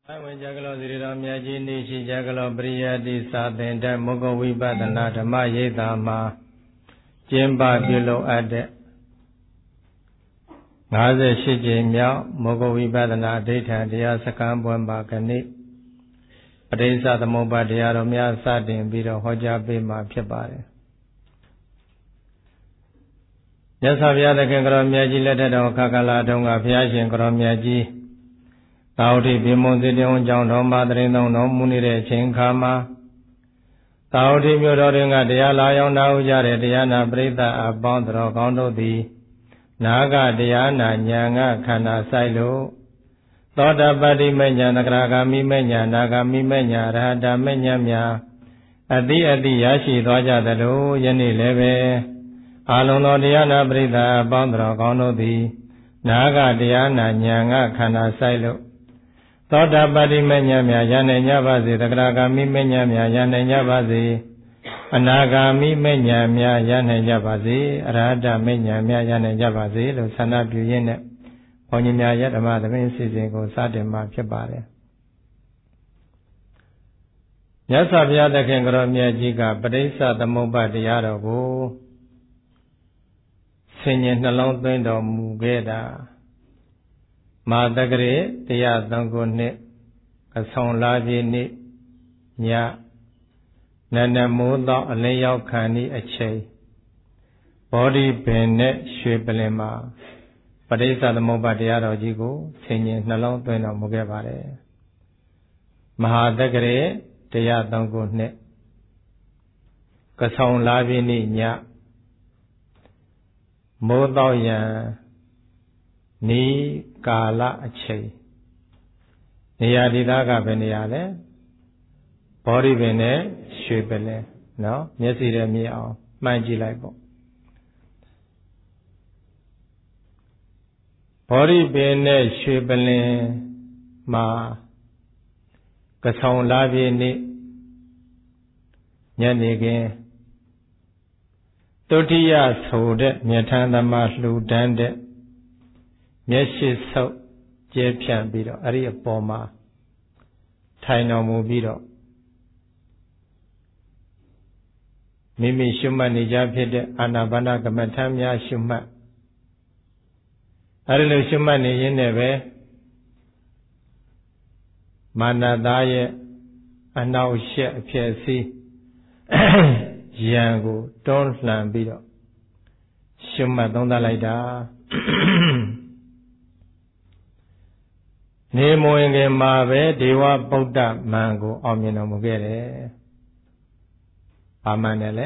ဝင်ကြကလောစီရတော်မြတ်ကြီးနေရှိကြကလောပရိယတိစာသင်တဲ့မုဂ္ဂဝိပဿနာဓမ္မရိပ်သာမှာကျင်းပပြုလုပ်အပ်တဲ့58ကြိမ်မြောက်မုဂ္ဂဝိပဿနာအဋ္ဌံတရားစခန်းပွဲမှာခဏိပဋိစ္စသမုပ္ပါဒတရားတော်များစတင်ပြီးတော့ဟောကြားပေးမှာဖြစ်ပါတယ်။မြတ်စွာဘုရားသခင်ကတော်မြတ်ကြီးလက်ထက်တော်ခါကာလတုန်းကဘုရားရှင်ကတော်မြတ်ကြီးသာဝတိပြမုံစေတဝန်ကြောင့်တော်မှာတရင်တော်မူနေတဲ့အချိန်ခါမှာသာဝတိမြို့တော်တွင်ကတရားလာရောက်နာဟုကြတဲ့တရားနာပရိသတ်အပေါင်းတော်ကောင်းတို့သည်နာဂတရားနာဉာဏ်ကခန္ဓာဆိုင်လို့သောတာပတ္တိမဉ္ဇဏသဂရဂာမိမဉ္ဇဏနာဂာမိမဉ္ဇဏရဟတမဉ္ဇဏများအတိရရှိသွားကြသလိုယနေ့လည်းပဲအာလုံးသောတရားနာပရိသတ်အပေါင်းတော်ကောင်းတို့သည်နာဂတရားနာဉာဏ်ကခန္ဓာဆိုင်လို့သောတာပတ္တိမဉ္ဇဏများရနိုင်ကြပါစေသဂရဂာမိမဉ္ဇဏများရနိုင်ကြပါစေအနာဂါမိမဉ္ဇဏ်များရနိုင်ကြပါစေအရဟတမဉ္ဇဏ်များရနိုင်ကြပါစေလို့ဆန္ဒပြုရင်းနဲ့ဘုန်းကြီးများရဲ့ဓမ္မသဘင်စီစဉ်ကိုစတင်မှာဖြစ်ပါတယ်။မြတ်စွာဘုရားသခင်ကတော်မြတ်ကြီးကပဋိစ္စသမုပ္ပါဒတရားတော်ကိုဆင်ញင်နှလုံးသွင်းတော်မူခဲ့တာမာတကရေ103ခုနှစ်အဆောင်လာပြည်နေ့ညနန္ဒမိုးသောအလင်းရောက်ခံဤအချိန်ဘောဓိပင်နဲ့ရွှေပလင်မှာပဋိစ္စသမုပ္ပါဒတရားတော်ကြီးကိုဆင်ញင်နှလုံးသွင်းတော်မူခဲ့ပါတယ်မဟာတက္ကရေ103ခုနှစ်ကဆောင်လာပြည်နေ့ညမိုးတော့ရန်နီကာလအချိန်နေရာဒီသားကဘယ်နေရာလဲဘောဓိပင်နဲ့ရွှေပလင်နော်မျက်စိနဲ့မြင်အောင်မှန်းကြည့်လိုက်ပေါ့ဘောဓိပင်နဲ့ရွှေပလင်မှာကဆောင်လာပြည့်နေ့ညနေခင်းတုဋ္ဌိယဆိုတဲ့မြတ်ထမ်းသမားလှူဒန်းတဲ့မျက်ရှိဆုပ်ကျဲဖြန့်ပြီးတော့အဲ့ဒီအပေါ်မှာထိုင်တော်မူပြီးတော့မိမိရှုမှတ်နေကြဖြစ်တဲ့အာနာပါနကမ္မထာများရှုမှတ်အဲဒီလိုရှုမှတ်နေရင်းနဲ့ပဲမာနသားရဲ့အနှောက်အယှက်အဖြစ်အစည်းရန်ကိုတွန်းလှန်ပြီးတော့ရှုမှတ်သုံးသပ်လိုက်တာနေမဝင်ခင်မှာပဲဒေဝပုဒ္ဒမံကိုအောင်မြင်တော်မူခဲ့တယ်။ဘာမှန်တယ်လဲ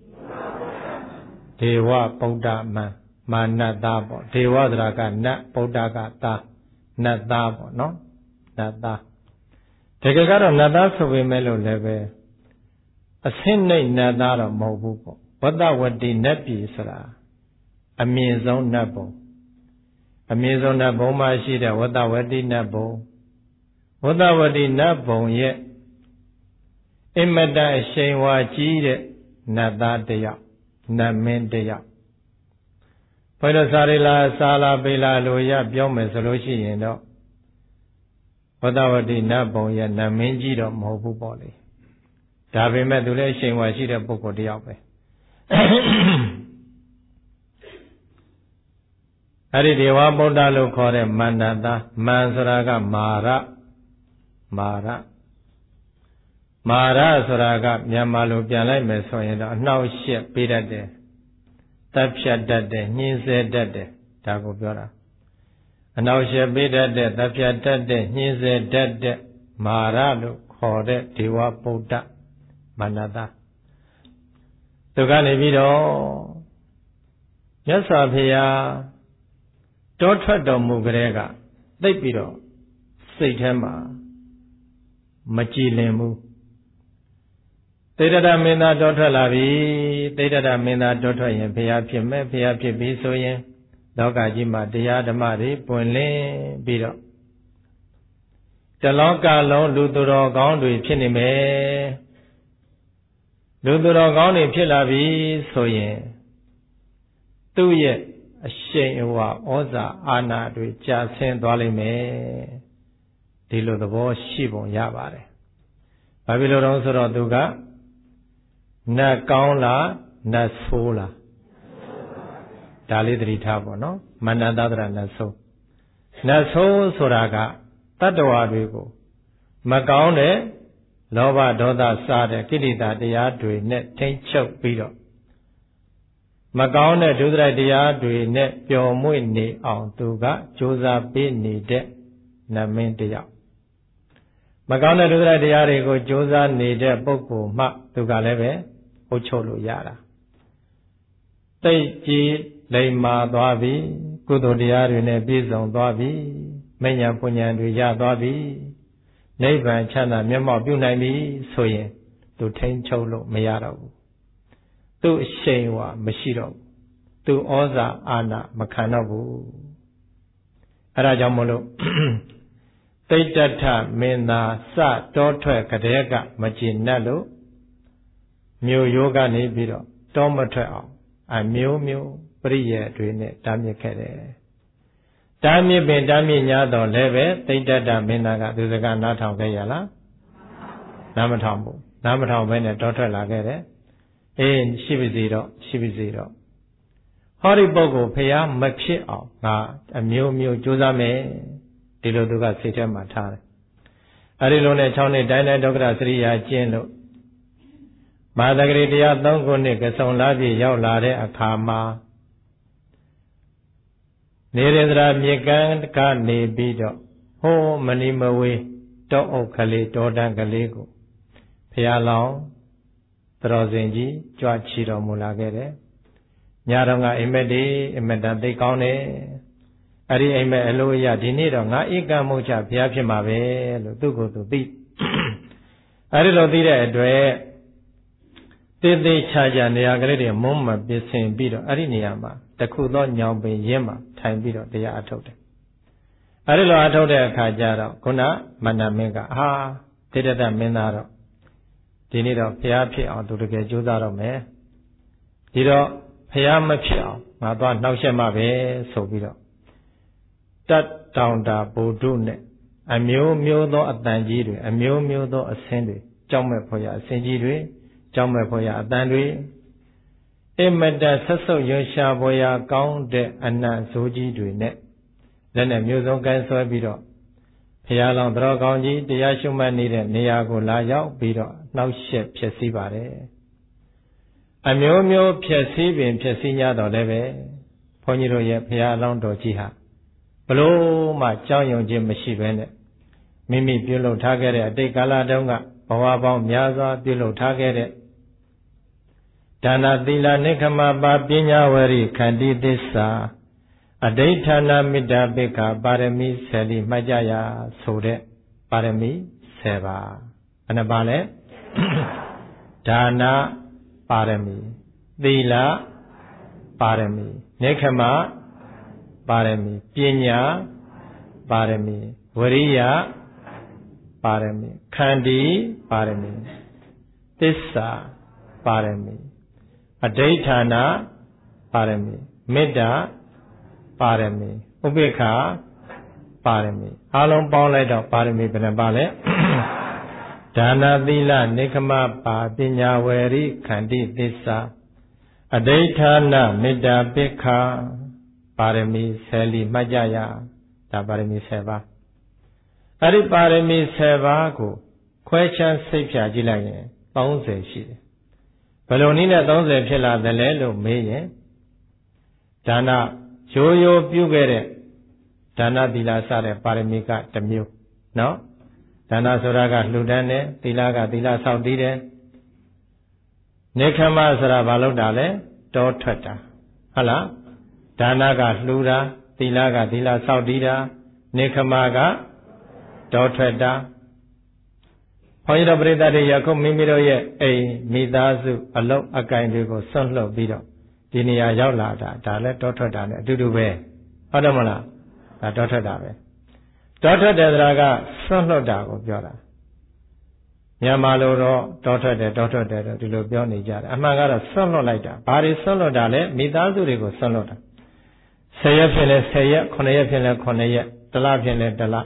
ဒေဝပုဒ္ဒမံမာနတ်သားပေါ့ဒေဝဆိုတာကနတ်ပုဒ္ဒကသားနတ်သားပေါ့နော်နတ်သားတကယ်ကတော့နတ်သားဆိုပေမဲ့လို့လည်းပဲအဆင့်နှိမ့်နတ်သားတော့မဟုတ်ဘူးပေါ့ဝတ္တဝတ္တိနတ်ပြည်ဆိုတာအမြင့်ဆုံးနတ်ဘုံအမြင့်ဆုံးနတ်ဘုံမှာရှိတဲ့ဝတ္တဝတ္တိနတ်ဘုံဝတ္တဝတ္တိနတ်ဘုံရဲ့အမတအရှိန်ဝါကြီးတဲ့နတ်သားတယောက်နတ်မင်းတယောက်ဘယ်လိုစာရီလာစာလာပေလာလိုရပြောမယ်ဆိုလို့ရှိရင်တော့ဝတ္တဝတ္တိနတ်ဘုံရဲ့နတ်မင်းကြီးတော့မဟုတ်ဘူးပေါ့လေဒါပေမဲ့သူလည်းအရှိန်ဝါရှိတဲ့ပုဂ္ဂိုလ်တယောက်ပဲအဲ့ဒီဒေဝဗုဒ္ဓလို့ခေါ်တဲ့မန္တသားမန်ဆိုတာကမာရဆိုတာကမြန်မာလိုပြန်လိုက်မယ်ဆိုရင်တော့အနှောက်အယှက်ပေးတတ်တယ်တပ်ဖြတ်တတ်တယ်ညှင်းဆဲတတ်တယ်ဒါကိုပြောတာအနှောက်အယှက်ပေးတတ်တဲ့တပ်ဖြတ်တတ်တဲ့ညှင်းဆဲတတ်တဲ့မာရလို့ခေါ်တဲ့ဒေဝဗုဒ္ဓမန္တသားသူကနေပြီးတော့မြတ်စွာဘုရားတောထွက်တော်မူကြတဲ့ကသိပ်ပြီးတော့စိတ်ထဲမှာမကြည်လင်ဘူးသေတ္တမင်းသားတောထွက်လာပြီသေတ္တမင်းသားတောထွက်ရင်ဘုရားဖြစ်မဲ့ဘုရားဖြစ်ပြီဆိုရင်လောကကြီးမှာတရားဓမ္မတွေပွင့်လင်းပြီးတော့တလောကလုံးလူသူတော်ကောင်းတွေဖြစ်နေမယ်လူသူတော်ကောင်းတွေဖြစ်လာပြီဆိုရင်သူ့ရဲ့အရှိန်အဝါဩဇာအာဏာတွေကြာဆင်းသွားလိမ့်မယ်ဒီလိုသဘောရှိပုံရပါတယ်ဘာဖြစ်လို့တော့ဆိုတော့သူကနတ်ကောင်းလားနတ်ဆိုးလားဒါလေးသတိထားပေါ့နော်မန္တသဒ္ဒရာနတ်ဆိုးဆိုတာကတတ္တဝါတွေကိုမကောင်းတဲ့လောဘဒေါသစတဲ့ကိလေသာတရားတွေနဲ့ထိမ့်ချုပ်ပြီးတော့မကောင်းတဲ့ဒုစရိုက်တရားတွေနဲ့ပျော်မွေ့နေအောင်သူကကြိုးစားပေးနေတဲ့နတ်မင်းတယောက်မကောင်းတဲ့ဒုစရိုက်တရားတွေကိုကြိုးစားနေတဲ့ပုဂ္ဂိုလ်မှသူကလည်းပဲအုပ်ချုပ်လို့ရတာတိတ်ကြီးလိမ္မာသွားပြီကုသိုလ်တရားတွေနဲ့ပြည့်စုံသွားပြီမဉ္ဇဉ်ပုညံတွေရသွားပြီနိဗ္ဗာန်ချမ်းသာမျက်မှောက်ပြုနိုင်ပြီဆိုရင်သူထိန်းချုပ်လို့မရတော့ဘူးသူအရှိန်ဝါမရှိတော့ဘူးသူဩဇာအာဏာမခံတော့ဘူးအဲဒါကြောင့်မလို့တိတ္တထမင်းသားစတောထွက်ကတဲ့ကမကျေနပ်လို့မြို့ရိုးကနေပြီးတော့တောမထွက်အောင်အမျိုးမျိုးပရိယေတွေနဲ့တားမြစ်ခဲ့တယ်တားမြစ်ပင်တားမြစ်ညာတော့လည်းပဲတိတ္တထမင်းသားကသူစကားနားထောင်ခဲ့ရလားနားမထောင်ဘူးနားမထောင်ဘဲနဲ့တောထွက်လာခဲ့တယ်အေးရှိပါစေတော့ဟောဒီပုဂ္ဂိုလ်ဖျားမဖြစ်အောင်ငါအမျိုးမျိုးကြိုးစားမယ်ဒီလိုသူကစိတ်ထဲမှာထားတယ်အဲဒီလိုနဲ့6နှစ်တိုင်းဒုက္ခရစရိယာကျင့်လို့မဟာသဂရိတရား3ခုနှစ်ကဆုံလာပြည့်ရောက်လာတဲ့အခါမှာနေရန္ဒရာမြေကမ်းကနေပြီးတော့ဟိုးမဏိမဝေးတောအုပ်ကလေးတောတန်းကလေးကိုဖျားလောင်းသရောစဉ်ကြီးကြွချီတော်မူလာခဲ့တယ်ညတော့ကအိမ်မက်ဒီအမတန်သိကောင်းတယ်အဲ့ဒီအိမ်မက်အလိုအရဒီနေ့တော့ငါဧကမုတ်ချဘုရားဖြစ်မှာပဲလို့သူ့ကိုယ်သူသိအဲ့ဒီလိုသိတဲ့အတွက်တေးသေးချာချာနေရာကလေးတွေမုံမပစ်ဆင်ပြီးတော့အဲ့ဒီနေရာမှာတခုသောညောင်ပင်ရင်းမှာထိုင်ပြီးတော့တရားအထုတ်တယ်အဲ့ဒီလိုအထုတ်တဲ့အခါကျတော့ခုနမန္တမင်းကတိတ္တမင်းသားတော့ဒီနေ့တော့ဘုရားဖြစ်အောင်သူတကယ်ကြိုးစားတော့မယ်ဒီတော့ဘုရားမဖြစ်အောင်ငါသွားနှောက်ယှက်မှပဲဆိုပြီးတော့တတ်တောင်တာဗုဒ္ဓနဲ့အမျိုးမျိုးသောအတန်ကြီးတွေအမျိုးမျိုးသောအဆင်းတွေကြောက်မဲ့ဖွယ်ရအဆင်းကြီးတွေကြောက်မဲ့ဖွယ်ရအတန်တွေအမတဆက်ဆုပ်ရွှင်ရှားဖွယ်ရကောင်းတဲ့အနတ်ဇိုးကြီးတွေနဲ့လက်နဲ့မျိုးစုံကိုင်းဆွဲပြီးတော့ဘုရားလောင်းတော်ကောင်းကြီးတရားရှုမှတ်နေတဲ့နေရာကိုလာရောက်ပြီးတော့နှောက်ယှက်ဖြစ်စည်းပါတယ်အမျိုးမျိုးဖြစ်စည်းပင်ဖြစ်စည်း냐တော့လည်းပဲဘုန်းကြီးတို့ရဲ့ဘုရားလောင်းတော်ကြီးဟာဘလို့မှကြောက်ရွံ့ခြင်းမရှိဘဲနဲ့မိမိပြုလုပ်ထားခဲ့တဲ့အတိတ်ကာလတုန်းကဘဝပေါင်းများစွာပြုလုပ်ထားခဲ့တဲ့ဒါနသီလနိက္ခမပါပညာဝရိခန္တိသစ္စာအဋိဌာဏမေတ္တာပိက္ခာပါရမီ10လိမှတ်ကြရဆိုတဲ့ပါရမီ10ပါးဘယ်နှပါလဲဒါနပါရမီသီလပါရမီနိက္ခမပါရမီပညာပါရမီဝရိယပါရမီခန္တီပါရမီသစ္စာပါရမီအဋိဌာဏပါရမီမေတ္တာပါရမီဥပေက္ခပါရမီအလုံးပေါင်းလိုက်တော့ပါရမီဘယ်နှပါလဲဒါနသီလနိက္ခမပါပညာဝေရိခန္တိသစ္စာအဋိဌာဏမေတ္တာပိက္ခာပါရမီ10လိမှတ်ကြရဒါပါရမီ10ပါးအဲ့ဒီပါရမီ10ပါးကိုခွဲခြမ်းစိတ်ဖြာကြည့်လိုက်ရင်30ရှိတယ်ဘယ်လိုနည်းနဲ့30ဖြစ်လာသလဲလို့မေးရင်ဒါနရိုးရိုးပြုခဲ့တဲ့ဒါနသီလစတဲ့ပါရမီကတစ်မျိုးနော်ဒါနဆိုတာကလှူဒန်းတယ်သီလကသီလဆောက်တည်တယ်နိက္ခမဆိုတာဘာလို့တာလဲတောထွက်တာဟုတ်လားဒါနကလှူတာသီလကသီလဆောက်တည်တာနိက္ခမကတောထွက်တာဘုန်းကြီးတို့ပရိသတ်တွေယခုမိမိတို့ရဲ့အိမ်မိသားစုအလုပ်အကိုင်တွေကိုဆွန့်လွတ်ပြီးတော့ဒီနေရာရောက်လာတာဒါလည်းတောထွက်တာနဲ့အတူတူပဲဟုတ်တယ်မလားဒါတောထွက်တာပဲတောထွက်တယ်ဆိုတာကဆွန့်လွတ်တာကိုပြောတာမြန်မာလိုတော့တောထွက်တယ်တော့ဒီလိုပြောနေကြတယ်အမှန်ကတော့ဆွန့်လွတ်လိုက်တာဘာတွေဆွန့်လွတ်တာလဲမိသားစုတွေကိုဆွန့်လွတ်တာ10ရက်ဖြစ်လဲ10ရက်9ရက်ဖြစ်လဲ9ရက်တစ်လဖြစ်လဲတစ်လ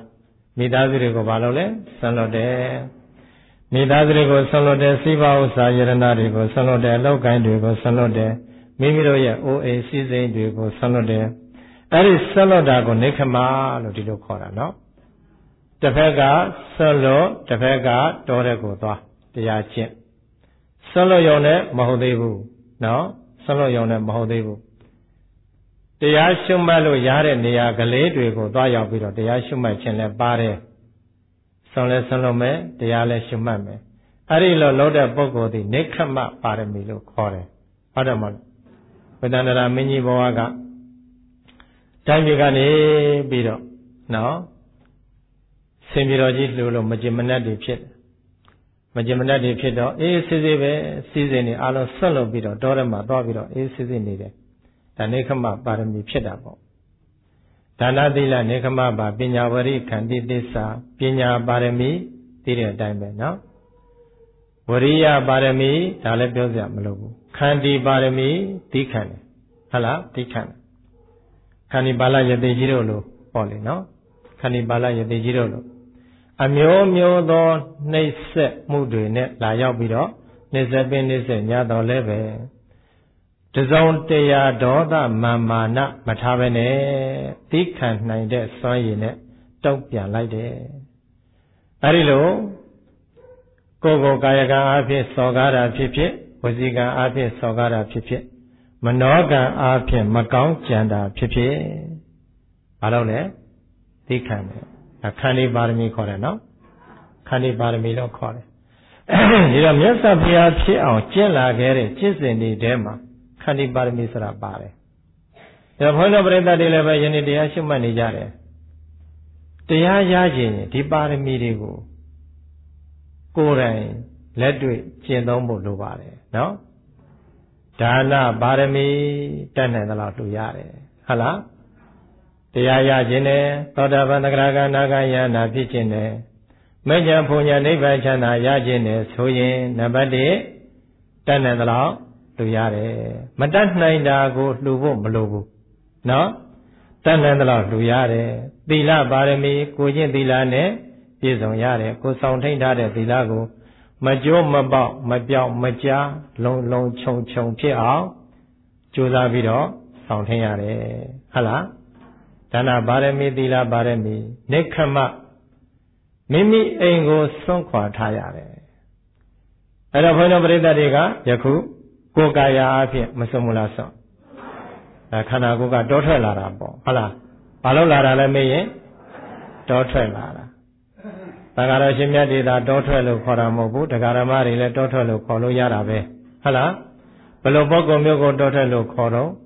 မိသားစုတွေကိုဘာလို့လဲဆွန့်လွတ်တယ်မိသားစုတွေကိုဆွန့်လွတ်တယ်စိဗ္ဗဥစ္စာယရဏတွေကိုဆွန့်လွတ်တယ်အလောက်ကိုင်းတွေကိုဆွန့်လွတ်တယ်မိမိတို့ရဲ့အိုအိမ်စည်းစိမ်တွေကိုဆွန့်လွတ်တယ်အဲ့ဒီဆွန့်လွတ်တာကိုနိက္ခမလို့ဒီလိုခေါ်တာနော်တစ်ဖက်ကဆွန့်လွတ်တစ်ဖက်ကတော်တဲ့ကိုသွားတရားကျင့်ဆွန့်လွတ်ရုံနဲ့မဟုတ်သေးဘူးနော်ဆွန့်လွတ်ရုံနဲ့မဟုတ်သေးဘူးတရားရှုမှတ်လို့ရတဲ့နေရာကလေးတွေကိုသွားရောက်ပြီးတော့တရားရှုမှတ်ခြင်းလည်းပါတယ်ဆွန့်လဲဆွန့်လွတ်မယ်တရားလည်းရှုမှတ်မယ်အဲ့ဒီလိုလုပ်တဲ့ပုဂ္ဂိုလ်သည်နိက္ခမပါရမီလို့ခေါ်တယ်ဟုတ်တယ်မဟုတ်ဝိသန္တရာမင်းကြီးဘဝကတိုင်းပြည်ကနေပြီးတော့နော်ဆင်ပြေတော်ကြီးလှူလို့မကြင်မနှက်တွေဖြစ်တယ်မကြင်မနှက်တွေဖြစ်တော့အေးစစ်စစ်ပဲစီစဉ်နေအားလုံးဆွတ်လုပ်ပြီးတော့တောထဲမှာသွားပြီးတော့အေးစစ်စစ်နေတယ်ဒါနိက္ခမပါရမီဖြစ်တာပေါ့ဒါနသီလနိက္ခမပါပညာဝရိခန္တိသစ္စာပညာပါရမီသိတဲ့အတိုင်းပဲနော်ဝရိယပါရမီဒါလည်းပြောစရာမလိုဘူးခန္တီပါရမီသိခံတယ်ဟုတ်လားသိခံတယ်ခန္တီပါဠယတိကြီးတို့လို့ပေါ့လေနော်ခန္တီပါဠယတိကြီးတို့လို့အမျိုးမျိုးသောနှိပ်စက်မှုတွေနဲ့လာရောက်ပြီးတော့နှိပ်စက်ပင်နှိပ်စက်ညတော်လည်းပဲတစုံတရာဒေါသမမာနမထားဘဲနဲ့သိခံနိုင်တဲ့စွမ်းရည်နဲ့တုံ့ပြန်လိုက်တယ်အဲဒီလိုကိုယ်ကာယကံအားဖြင့်စော်ကားတာဖြစ်ဖြစ်ဝစီကံအားဖြင့်စော်ကားတာဖြစ်ဖြစ်မနောကံအားဖြင့်မကောင်းကြံတာဖြစ်ဖြစ်ဘာလို့လဲသိခံတယ်ခန္တီပါရမီခေါ်တယ်နော်ခန္တီပါရမီလို့ခေါ်တယ်ဒီတော့မြတ်စွာဘုရားဖြစ်အောင်ကျင့်လာခဲ့တဲ့ကျင့်စဉ်တွေထဲမှာခန္တီပါရမီဆိုတာပါတယ်ဒါဘုန်းတော်ပရိသတ်တွေလည်းပဲယနေ့တရားရှုမှတ်နေကြတယ်တရားရခြင်းဒီပါရမီတွေကိုကိုယ်တိုင်လက်တွေ့ကျင့်သုံးဖို့လိုပါတယ်နော်ဒါနပါရမီတတ်နိုင်သလောက်လူရတယ်ဟုတ်လားတရားရခြင်းနဲ့သောတာပန်သဂရကနာဂယနာဖြစ်ခြင်းနဲ့မေဇ္ဇဖုန်ညာနိဗ္ဗာန်ချမ်းသာရခြင်းနဲ့ဆိုရင်နံပါတ်1တတ်နိုင်သလောက်လူရတယ်မတတ်နိုင်တာကိုလှူဖို့မလိုဘူးနော်တတ်နိုင်သလောက်လူရတယ်သီလပါရမီကိုကျင့်သီလနဲ့ပြည့်စုံရတယ်ကိုဆောင်ထိန်ထားတဲ့သီလကိုမကြိုးမပေါက်မပြောက်မကြားလုံးလုံးခြုံခြုံဖြစ်အောင်ကြိုးစားပြီးတော့ဆောင်ထိန်ရတယ်ဟုတ်လားဒါနပါရမီသီလပါရမီနိက္ခမမိမိအိမ်ကိုစွန့်ခွာထားရတယ်အဲ့တော့ဘုန်းတော်ပရိသတ်တွေကယခုကိုယ်ကာယအဖြစ်မစွန့်မလားစွန့်ခန္ဓာကိုယ်ကတောထွက်လာတာပေါ့ဟုတ်လားဘာလို့လာတာလဲမေးရင်တောထွက်လာတာဒါကတော့ရှင်မြတ်ဒေတာတောထွက်လို့ခေါ်တာမဟုတ်ဘူးတရားဓမ္မတွေလည်းတောထွက်လို့ခေါ်လို့ရတာပဲဟုတ်လားဘယ်လိုပုဂ္ဂိုလ်မျိုးကိုတောထွက်လို့ခေါ်တော့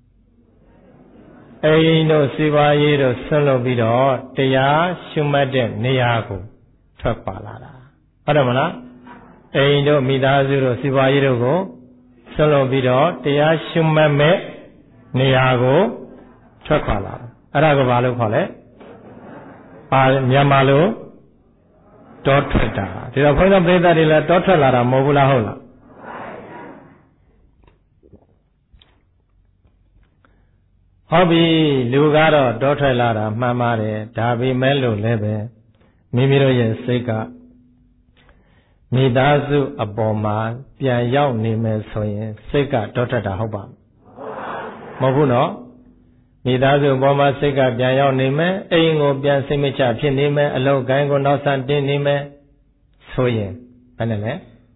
အိမ်တို့စီပွားရေးတို့ဆွန့်လွတ်ပြီးတော့တရားရှုမှတ်တဲ့နေရာကိုထွက်ပါလာတာဟုတ်တယ်မလားအိမ်တို့မိသားစုတို့စီပွားရေးတို့ကိုဆွန့်လွတ်ပြီးတော့တရားရှုမှတ်မဲ့နေရာကိုထွက်ခွာလာတာအဲ့ဒါကိုဘာလို့ခေါ်လဲပါမြန်မာလိုတောထွက်တာဒီတော့ဘုန်းတော်ပရိသတ်တွေလည်းတောထွက်လာတာမဟုတ်ဘူးလားဟုတ်လားဟုတ်ပြီလူကတော့တောထွက်လာတာမှန်ပါတယ်ဒါပေမဲ့လို့လည်းပဲမိမိတို့ရဲ့စိတ်ကမိသားစုအပေါ်မှာပြန်ရောက်နေမယ်ဆိုရင်စိတ်ကတောထွက်တာဟုတ်ပါမဟုတ်ဘူးနော်မိသားစုအပေါ်မှာစိတ်ကပြန်ရောက်နေမယ်အိမ်ကိုပြန်စိတ်မချဖြစ်နေမယ်အလုပ်ကိုင်းကိုနောက်ဆန်းတင်းနေမယ်ဆိုရင်ဘယ်နဲ့လဲ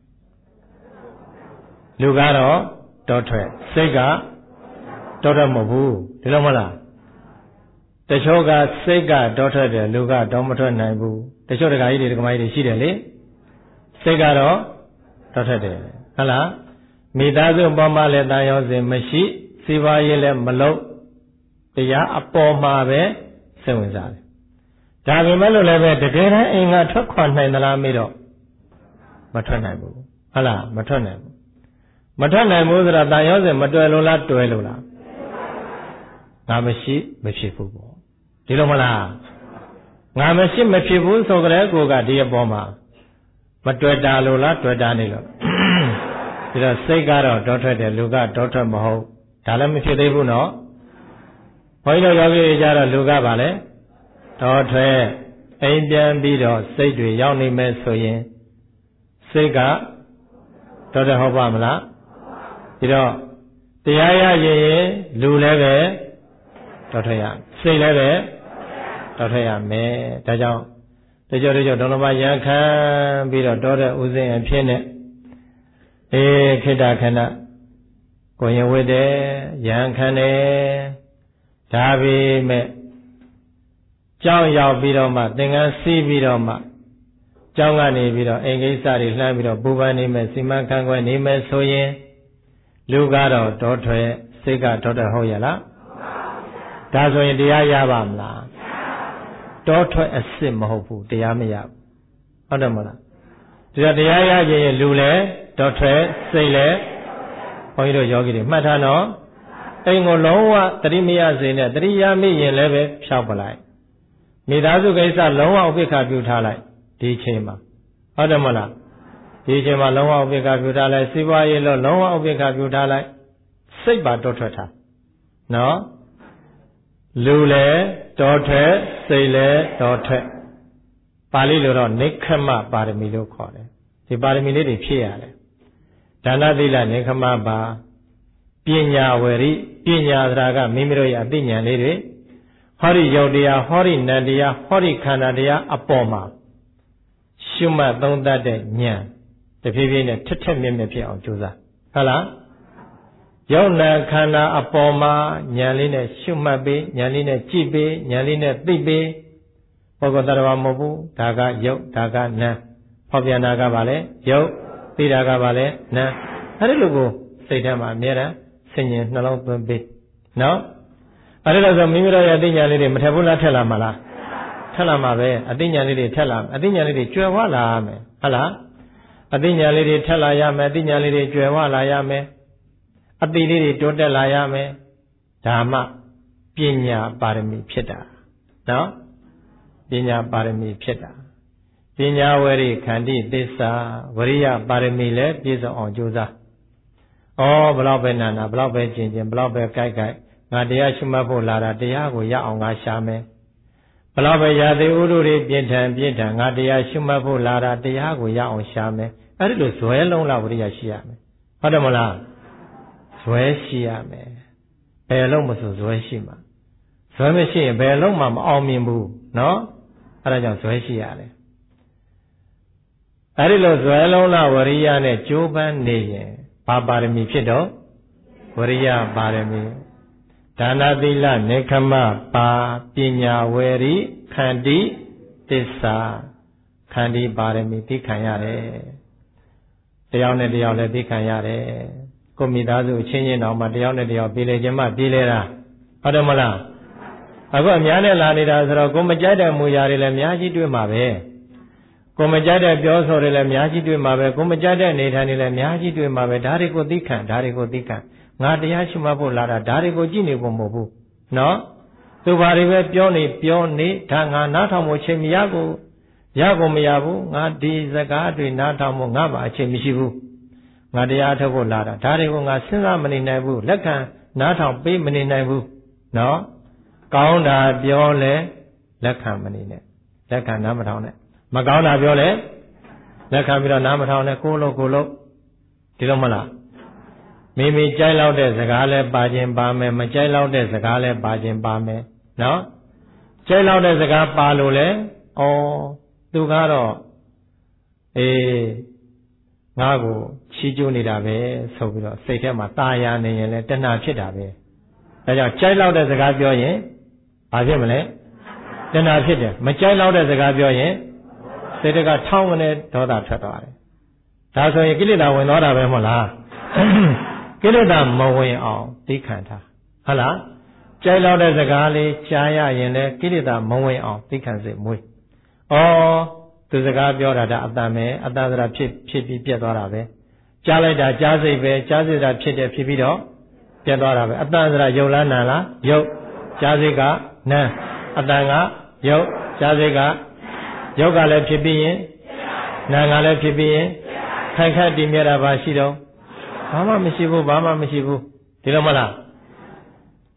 လူကတော့တောထွက်စိတ်ကတောထွက်မဟုတ်ဘူးဒီလိုမလားတချို့ကစိတ်ကတောထွက်တယ်လူကတော့မထွက်နိုင်ဘူးတချို့တက္ကကြီးတွေတက္ကမကြီးတွေရှိတယ်လေစိတ်ကတော့တောထွက်တယ်ဟုတ်လားမိသားစုအပေါ်မှာလည်းတာယောစဉ်မရှိစီပွားရေးလည်းမလုပ်တရားအပေါ်မှာပဲစိတ်ဝင်စားတယ်ဒါပေမဲ့လို့လည်းပဲတကယ်တမ်းအိမ်ကထွက်ခွာနိုင်သလားမေးတော့မထွက်နိုင်ဘူးဟုတ်လားမထွက်နိုင်ဘူးမထွက်နိုင်ဘူးဆိုတော့တာယောစဉ်မတွေ့လို့လားတွေ့လို့လားငါမရှိမဖြစ်ဘူးပေါ့ဒီလိုမလားငါမရှိမဖြစ်ဘူးဆိုကြတဲ့ကိုကဒီအပေါ်မှာမတွေ့တာလို့လားတွေ့တာနေလို့ဒီတော့စိတ်ကတော့တောထွက်တယ်လူကတောထွက်မဟုတ်ဒါလည်းမဖြစ်သေးဘူးနော်ဘုန်းကြီးတို့ယောဂီတွေကြတော့လူကပါလေတောထွက်အိမ်ပြန်ပြီးတော့စိတ်တွေရောက်နေမဲ့ဆိုရင်စိတ်ကတော်တယ်ဟုတ်ပါမလားဒီတော့တရားရရင်လူလည်းပဲတော်ထွက်ရစိတ်လည်းပဲတော်ထွက်ရမယ်ဒါကြောင့်တကြွဒေါလမရံခံပြီးတော့တောတဲ့ဥစဉ်အဖြစ်နဲ့ခိတ္တခဏကိုရင်ဝိတဲ့ရံခံတယ်ဒါပေမဲ့ကြောင်းရောက်ပြီးတော့မှသင်္ကန်းစီးပြီးတော့မှကြောင်းကနေပြီးတော့အိမ်ကိစ္စတွေလှမ်းပြီးတော့ပူပန်နေမယ်စီမံခန့်ခွဲနေမယ်ဆိုရင်လူကတော့တော်ထွက်စိတ်ကတော်တယ်ဟုတ်ရဲ့လားဒါဆိုရင်တရားရပါမလားတော်ထွက်အစ်စ်မဟုတ်ဘူးတရားမရဘူးဟုတ်တယ်မလားဒါတရားရရင်လူလည်းတော်ထွက်စိတ်လည်းဘုန်းကြီးတို့ယောဂီတွေမှတ်ထားနော်အိမ်ကိုလုံးဝတတိမရစေနဲ့တတိယမိရင်လည်းပဲဖြောက်ပလိုက်မိသားစုကိစ္စလုံးဝဥပိ္ပခာပြုထားလိုက်ဒီချိန်မှာဟုတ်တယ်မလားဒီချိန်မှာလုံးဝဥပိ္ပခာပြုထားလိုက်စီးပွားရေးလို့လုံးဝဥပိ္ပခာပြုထားလိုက်စိတ်ပါတော်ထွက်ထားနော်လူလည်းတော်ထွက်စိတ်လည်းတော်ထွက်ပါဠိလိုတော့နိက္ခမပါရမီလို့ခေါ်တယ်ဒီပါရမီလေးတွေဖြည့်ရတယ်ဒါနသီလနိက္ခမပါပညာဝရိပညာသရာကမိမိတို့ရဲ့အသိဉာဏ်လေးတွေဟောဒီယုတ်တရားဟောဒီနံတရားဟောဒီခန္ဓာတရားအပေါ်မှာရှုမှတ်သုံးသပ်တဲ့ဉာဏ်တဖြည်းဖြည်းနဲ့ထက်ထက်မြက်မြက်ဖြစ်အောင်ကြိုးစားဟုတ်လားယုတ်နာခန္ဓာအပေါ်မှာဉာဏ်လေးနဲ့ရှုမှတ်ပေးဉာဏ်လေးနဲ့ကြည့်ပေးဉာဏ်လေးနဲ့သိပေးပုဂ္ဂိုလ်တရားမဟုတ်ဘူးဒါကယုတ်ဒါကနံဖော်ပြနာကပါလေယုတ်သိတာကပါလေနံအဲ့ဒီလိုကိုစိတ်ထဲမှာအမြဲတမ်းဆင်ញင်နှလုံးသွင်းပေးနော်အဲ့ဒါဆိုမိမိတို့ရဲ့အသိဉာဏ်လေးတွေမထက်ဘူးလားထက်လာမှာလားထက်လာမှာပဲအသိဉာဏ်လေးတွေထက်လာအသိဉာဏ်လေးတွေကျွယ်ဝလာရမယ်ဟုတ်လားအသိဉာဏ်လေးတွေထက်လာရမယ်အသိဉာဏ်လေးတွေကျွယ်ဝလာရမယ်အသိလေးတွေတိုးတက်လာရမယ်ဒါမှပညာပါရမီဖြစ်တာနော်ပညာပါရမီဖြစ်တာပညာဝရိခန္တိသစ္စာဝရိယပါရမီလည်းပြည့်စုံအောင်ကြိုးစားဘလောက်ပဲနာဘလောက်ပဲကျင်ဘလောက်ပဲကြိုက်ငါတရားရှုမှတ်ဖို့လာတာတရားကိုရအောင်ငါရှာမယ်ဘလောက်ပဲရာသေးဥဒုတွေပြင်းထန်ငါတရားရှုမှတ်ဖို့လာတာတရားကိုရအောင်ရှာမယ်အဲ့ဒီလိုဇွဲလုံးလာဝရိယရှိရမယ်ဟုတ်တယ်မလားဇွဲရှိရမယ်ဘယ်လုံးမဆိုဇွဲရှိမှာဇွဲမရှိရင်ဘယ်လုံးမှမအောင်မြင်ဘူးနော်အဲ့ဒါကြောင့်ဇွဲရှိရတယ်အဲ့ဒီလိုဇွဲလုံးလာဝရိယနဲ့ကြိုးပမ်းနေရင်ဘာပါရမီဖြစ်တော့ဝရိယပါရမီဒါနသီလနေခမပါပညာဝေရိခန္တိသစ္စာခန္တီပါရမီသိခံရတယ်တယောက်နဲ့တယောက်လည်းသိခံရတယ်ကိုမိသားစုအချင်းချင်းတော်မှတယောက်နဲ့တယောက်ပြေးလေခြင်းမှပြေးလေတာဟုတ်တယ်မလားအခုအများနဲ့လာနေတာဆိုတော့ကိုမကြိုက်တဲ့မူရာတွေလည်းအများကြီးတွေ့မှာပဲကိုမကြိုက်တဲ့ပြောဆိုတွေလည်းအများကြီးတွေ့မှာပဲကိုမကြိုက်တဲ့နေထိုင်တွေလည်းအများကြီးတွေ့မှာပဲဒါတွေကိုသိခံငါတရားရှိမှဖို့လာတာဒါတွေကိုကြည့်နေဖို့မဟုတ်ဘူးနော်သူဘာတွေပဲပြောနေဒါငါနားထောင်ဖို့အချိန်မရဘူးရကုန်မရဘူးငါဒီစကားတွေနားထောင်ဖို့ငါပါအချိန်မရှိဘူးငါတရားထုတ်ဖို့လာတာဒါတွေကိုငါစဉ်းစားမနေနိုင်ဘူးလက်ခံနားထောင်ပေးမနေနိုင်ဘူးနော်ကောင်းတာပြောလဲလက်ခံမနေနဲ့လက်ခံနားမထောင်နဲ့မကောင်းတာပြောလဲလက်ခံပြီးတော့နားမထောင်နဲ့ကိုလို့ဒီလိုမလားမိမိကြိုက်လောက်တဲ့စကားလဲပါခြင်းပါမယ်မကြိုက်လောက်တဲ့စကားလဲပါခြင်းပါမယ်နော်ကြိုက်လောက်တဲ့စကားပါလို့လဲသူကတော့ငါ့ကိုချီးကျူးနေတာပဲဆိုပြီးတော့စိတ်ထဲမှာตาရနေရင်လဲတဏှာဖြစ်တာပဲဒါကြောင့်ကြိုက်လောက်တဲ့စကားပြောရင်ဘာဖြစ်မလဲတဏှာဖြစ်တယ်မကြိုက်လောက်တဲ့စကားပြောရင်စိတ်ကထောင်းကနေဒေါသထွက်သွားတယ်ဒါဆိုရင်ကိလေသာဝင်သွားတာပဲမဟုတ်လားကိလေသာမဝင်အောင်သိခံထားဟုတ်လားကြိုက်လောက်တဲ့စကားလေးကြားရရင်လည်းကိလေသာမဝင်အောင်သိခံစိတ်မွေးသူစကားပြောတာဒါအတန်ပဲအတန်စရာဖြစ်ပြီးပြတ်သွားတာပဲကြားလိုက်တာကြားစိတ်ပဲကြားစိတ်တာဖြစ်တယ်ဖြစ်ပြီးတော့ပြတ်သွားတာပဲအတန်စရာယုတ်လားနာလားယုတ်ကြားစိတ်ကနံအတန်ကယုတ်ကြားစိတ်ကယုတ်ကလည်းဖြစ်ပြီးရင်နာကလည်းဖြစ်ပြီးရင်ခိုင်ခန့်တည်မြဲတာပါရှိတော့ဘာမှမရှိဘူးဒီလိုမလား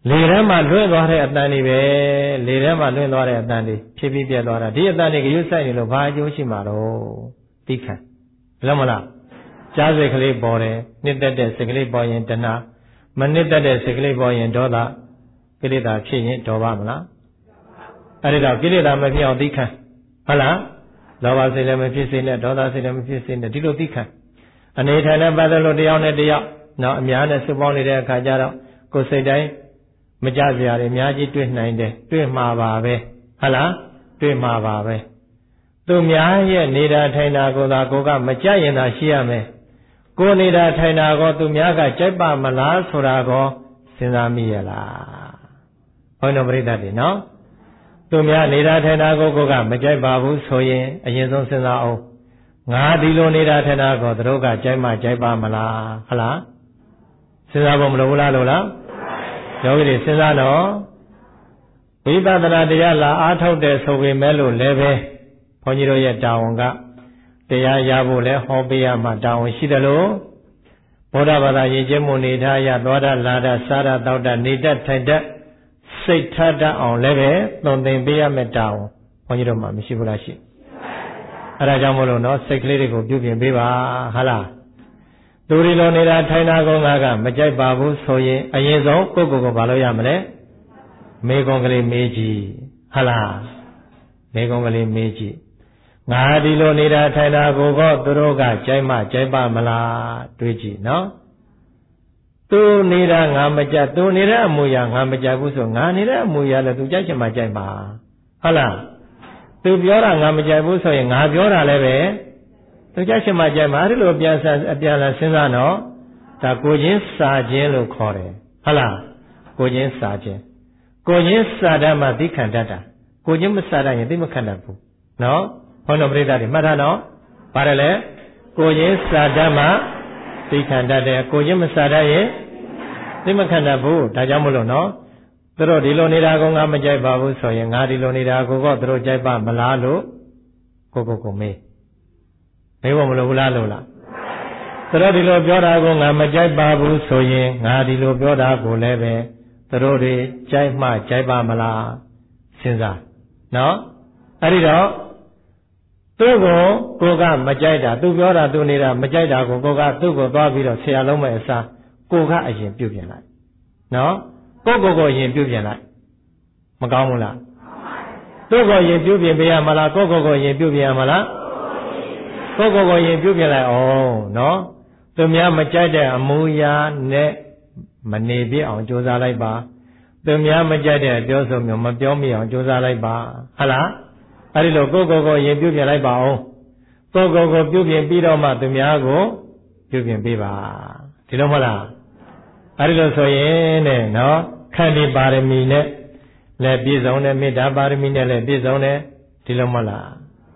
လေထဲမှာလွင့်သွားတဲ့အတန်တွေပဲလေထဲမှာလွင့်သွားတဲ့အတန်တွေဖြစ်ပြီးပြတ်သွားတာဒီအတန်တွေကရွတ်ဆိုင်နေလို့ဘာအကျိုးရှိမှာတော့သိခံလည်းမလားကြားစိတ်ကလေးပေါ်တယ်နှစ်သက်တဲ့စိတ်ကလေးပေါ်ရင်တဏှာမနှစ်သက်တဲ့စိတ်ကလေးပေါ်ရင်ဒေါသကိလေသာဖြစ်ရင်ဒေါပါမလားအဲ့ဒီတော့ကိလေသာမဖြစ်အောင်သိခံဟုတ်လားလောဘစိတ်လည်းမဖြစ်စေနဲ့ဒေါသစိတ်လည်းမဖြစ်စေနဲ့ဒီလိုသိခံအနေထိုင်နဲ့ပတ်သက်လို့တယောက်နဲ့တယောက်နော်အများနဲ့စုပေါင်းနေတဲ့အခါကျတော့ကိုယ်စိတ်တိုင်းမကြစရာတွေအများကြီးတွေ့နိုင်တယ်တွေ့မှာပါပဲဟုတ်လားတွေ့မှာပါပဲသူများရဲ့နေတာထိုင်တာကိုသာကိုကမကြရင်သာရှိရမယ်ကိုနေတာထိုင်တာကိုသူများကကြိုက်ပါမလားဆိုတာကိုစဉ်းစားမိရလားဘုန်းတော်ပရိသတ်တွေနော်သူများနေတာထိုင်တာကိုကမကြိုက်ပါဘူးဆိုရင်အရင်ဆုံးစဉ်းစားအောင်ငါဒီလိုနေတာထိုင်တာကိုသူတို့ကကြိုက်မှကြိုက်ပါမလားဟုတ်လားစဉ်းစားဖို့မလိုဘူးလားလို့လားယောဂီတွေစဉ်းစားတော့ဝိပဿနာတရားလာအားထုတ်တယ်ဆိုပေမဲ့လို့လည်းပဲဘုန်းကြီးတို့ရဲ့တာဝန်ကတရားရဖို့လဲဟောပေးရမှာတာဝန်ရှိတယ်လို့ဗုဒ္ဓဘာသာယဉ်ကျေးမှုနေထားရသွားတာလာတာစားတာတောက်တာနေတတ်ထိုင်တတ်စိတ်ထားတတ်အောင်လည်းပဲသွန်သင်ပေးရမယ့်တာဝန်ဘုန်းကြီးတို့မှမရှိဘူးလားရှိအဲ့ဒါကြောင့်မို့လို့နော်စိတ်ကလေးတွေကိုပြုပြင်ပေးပါဟာလားသူဒီလိုနေတာထိုင်တာကောငါကမကြိုက်ပါဘူးဆိုရင်အရင်ဆုံးကိုယ့်ကိုယ်ကိုဘာလို့ရမလဲမေကွန်ကလေးမေးကြည့်ဟာလားမေကွန်ကလေးမေးကြည့်ငါဒီလိုနေတာထိုင်တာကိုကသူတို့ကကြိုက်မှကြိုက်ပါမလားတွေးကြည့်နော်သူနေတာငါမကြသူနေတဲ့အမူအရာငါမကြဘူးဆိုငါနေတဲ့အမူအရာလည်းသူကြိုက်ချင်မှကြိုက်ပါဟုတ်လားသူပြောတာငါမကြိုက်ဘူးဆိုရင်ငါပြောတာလည်းပဲသူကြိုက်ချင်မှကြိုက်မှာအဲ့လိုအပြန်လာစဉ်းစားတော့ဒါကိုချင်းစာခြင်းလို့ခေါ်တယ်ဟုတ်လားကိုချင်းစာခြင်းကိုချင်းစာတတ်မှသိခံတတ်တာကိုချင်းမစာတတ်ရင်သိမခံတတ်ဘူးနော်ဘုန်းတော်ပရိသတ်တွေမှတ်ထားနော်ပါတယ်လေကိုချင်းစာတတ်မှသိခံတတ်တယ်ကိုချင်းမစာတတ်ရင်သိမခံတတ်ဘူးဒါကြောင့်မလို့နော်သူတို့ဒီလိုနေတာကငါမကြိုက်ပါဘူးဆိုရင်ငါဒီလိုနေတာကိုသူတို့ကြိုက်ပါမလားလို့ကိုမေးမေးဖို့မလိုဘူးလားလို့လားသူတို့ဒီလိုပြောတာကိုငါမကြိုက်ပါဘူးဆိုရင်ငါဒီလိုပြောတာကိုလည်းပဲသူတို့တွေကြိုက်မှကြိုက်ပါမလားစဉ်းစားနော်အဲ့ဒီတော့သူ့ကိုကမကြိုက်တာသူပြောတာသူနေတာမကြိုက်တာကိုကသူ့ကိုသွားပြီးတော့ဆရာလုံးမဲ့အစားကိုကအရင်ပြုတ်ပြင်လိုက်နော်ကိုအရင်ပြုတ်ပြင်လိုက်မကောင်းဘူးလားသူ့ကိုရင်ပြုတ်ပြင်ပေးရမလားကိုရင်ပြုတ်ပြင်ရမလားကိုရင်ပြုတ်ပြင်လိုက်အောင်နော်သူများမကြိုက်တဲ့အမူအရာနဲ့မနေပြအောင်ကြိုးစားလိုက်ပါသူများမကြိုက်တဲ့အပြောဆိုမျိုးမပြောမိအောင်ကြိုးစားလိုက်ပါဟုတ်လားအဲ့ဒီလိုကိုရင်ပြုတ်ပြင်လိုက်ပါအောင်ကိုပြုတ်ပြင်ပြီးတော့မှသူများကိုပြုတ်ပြင်ပေးပါဒီလိုမဟုတ်လားအဲ့ဒီလိုဆိုရင်တဲ့နော်ခန္တီပါရမီနဲ့လည်းပြည့်စုံတယ်မေတ္တာပါရမီနဲ့လည်းပြည့်စုံတယ်ဒီလိုမဟုတ်လား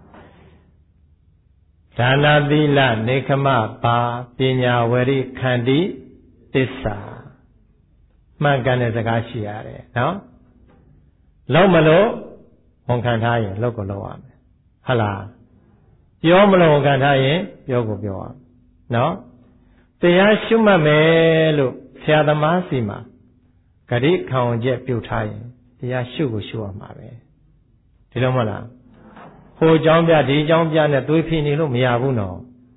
ဒါနာသီလနေခမပါပညာဝရိခန္တီသစ္စာမှန်ကန်တဲ့စကားရှိရတယ်နော်လုံးမလို့ဝန်ခံထားရင်လောက်ကိုလောက်ရမယ်ဟုတ်လားပြောမလို့ဝန်ခံထားရင်ပြောကိုပြောရမယ်နော်တရားရှုမှတ်မယ်လို့ဆရာသမားစီမှာဂရိခံဝန်ချက်ပြုတ်ထားရင်တရားရှုကိုရှုရမှာပဲဒီလိုမဟုတ်လားဟိုเจ้าပြဒီเจ้าပြနဲ့သွေးဖိနေလို့မရဘူးနော်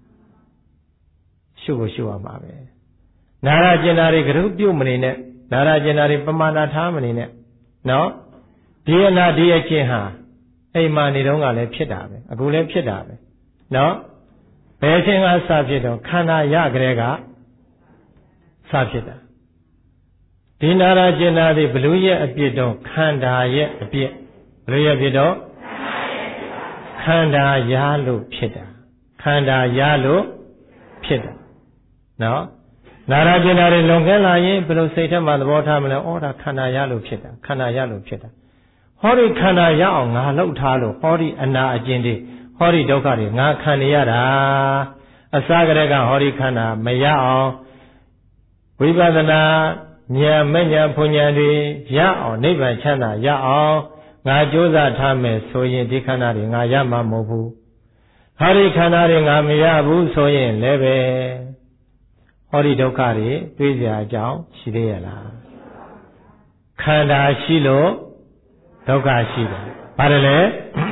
ရှုကိုရှုရမှာပဲနာရကျင်တာတွေကရုပြုတ်မနေနဲ့နာရကျင်တာတွေပမာဏထားမနေနဲ့နော်ဒီအနာဒီအချင်းဟာအိမ်မာနေတော့ကလည်းဖြစ်တာပဲအခုလည်းဖြစ်တာပဲနော်ဘယ်ချင်းကစဖြစ်တော့ခန္ဓာရကြတဲ့ကစဖြစ်တာဒီနာရကျင်တာတွေဘလူရဲ့အပြစ်တော့ခန္ဓာရဲ့အပြစ်ဘလူရဲ့အပြစ်တော့ခန္ဓာရလို့ဖြစ်တာခန္ဓာရလို့ဖြစ်တာနော်နာရကျင်တာတွေလွန်ကဲလာရင်ဘယ်လိုစိတ်ထဲမှာသဘောထားမလဲဩဒါခန္ဓာရလို့ဖြစ်တာခန္ဓာရလို့ဖြစ်တာဟောဒီခန္ဓာရအောင်ငါလှုပ်ထားလို့ဟောဒီအနာအကျင်တွေဟောဒီဒုက္ခတွေငါခံနေရတာအစကတည်းကဟောဒီခန္ဓာမရအောင်ဝိပဿနာဉာဏ်မဲ့ဉာဏ်ဖွဉာဏ်တွေရအောင်နိဗ္ဗာန်ချမ်းသာရအောင်ငါကြိုးစားထားမယ်ဆိုရင်ဒီခန္ဓာတွေငါရမှာမဟုတ်ဘူးဟောဒီခန္ဓာတွေငါမရဘူးဆိုရင်လည်းပဲဟောဒီဒုက္ခတွေတွေးစရာအကြောင်းရှိသေးရလားခန္ဓာရှိလို့ဒုက္ခရှိတယ်ဘာလဲလဲ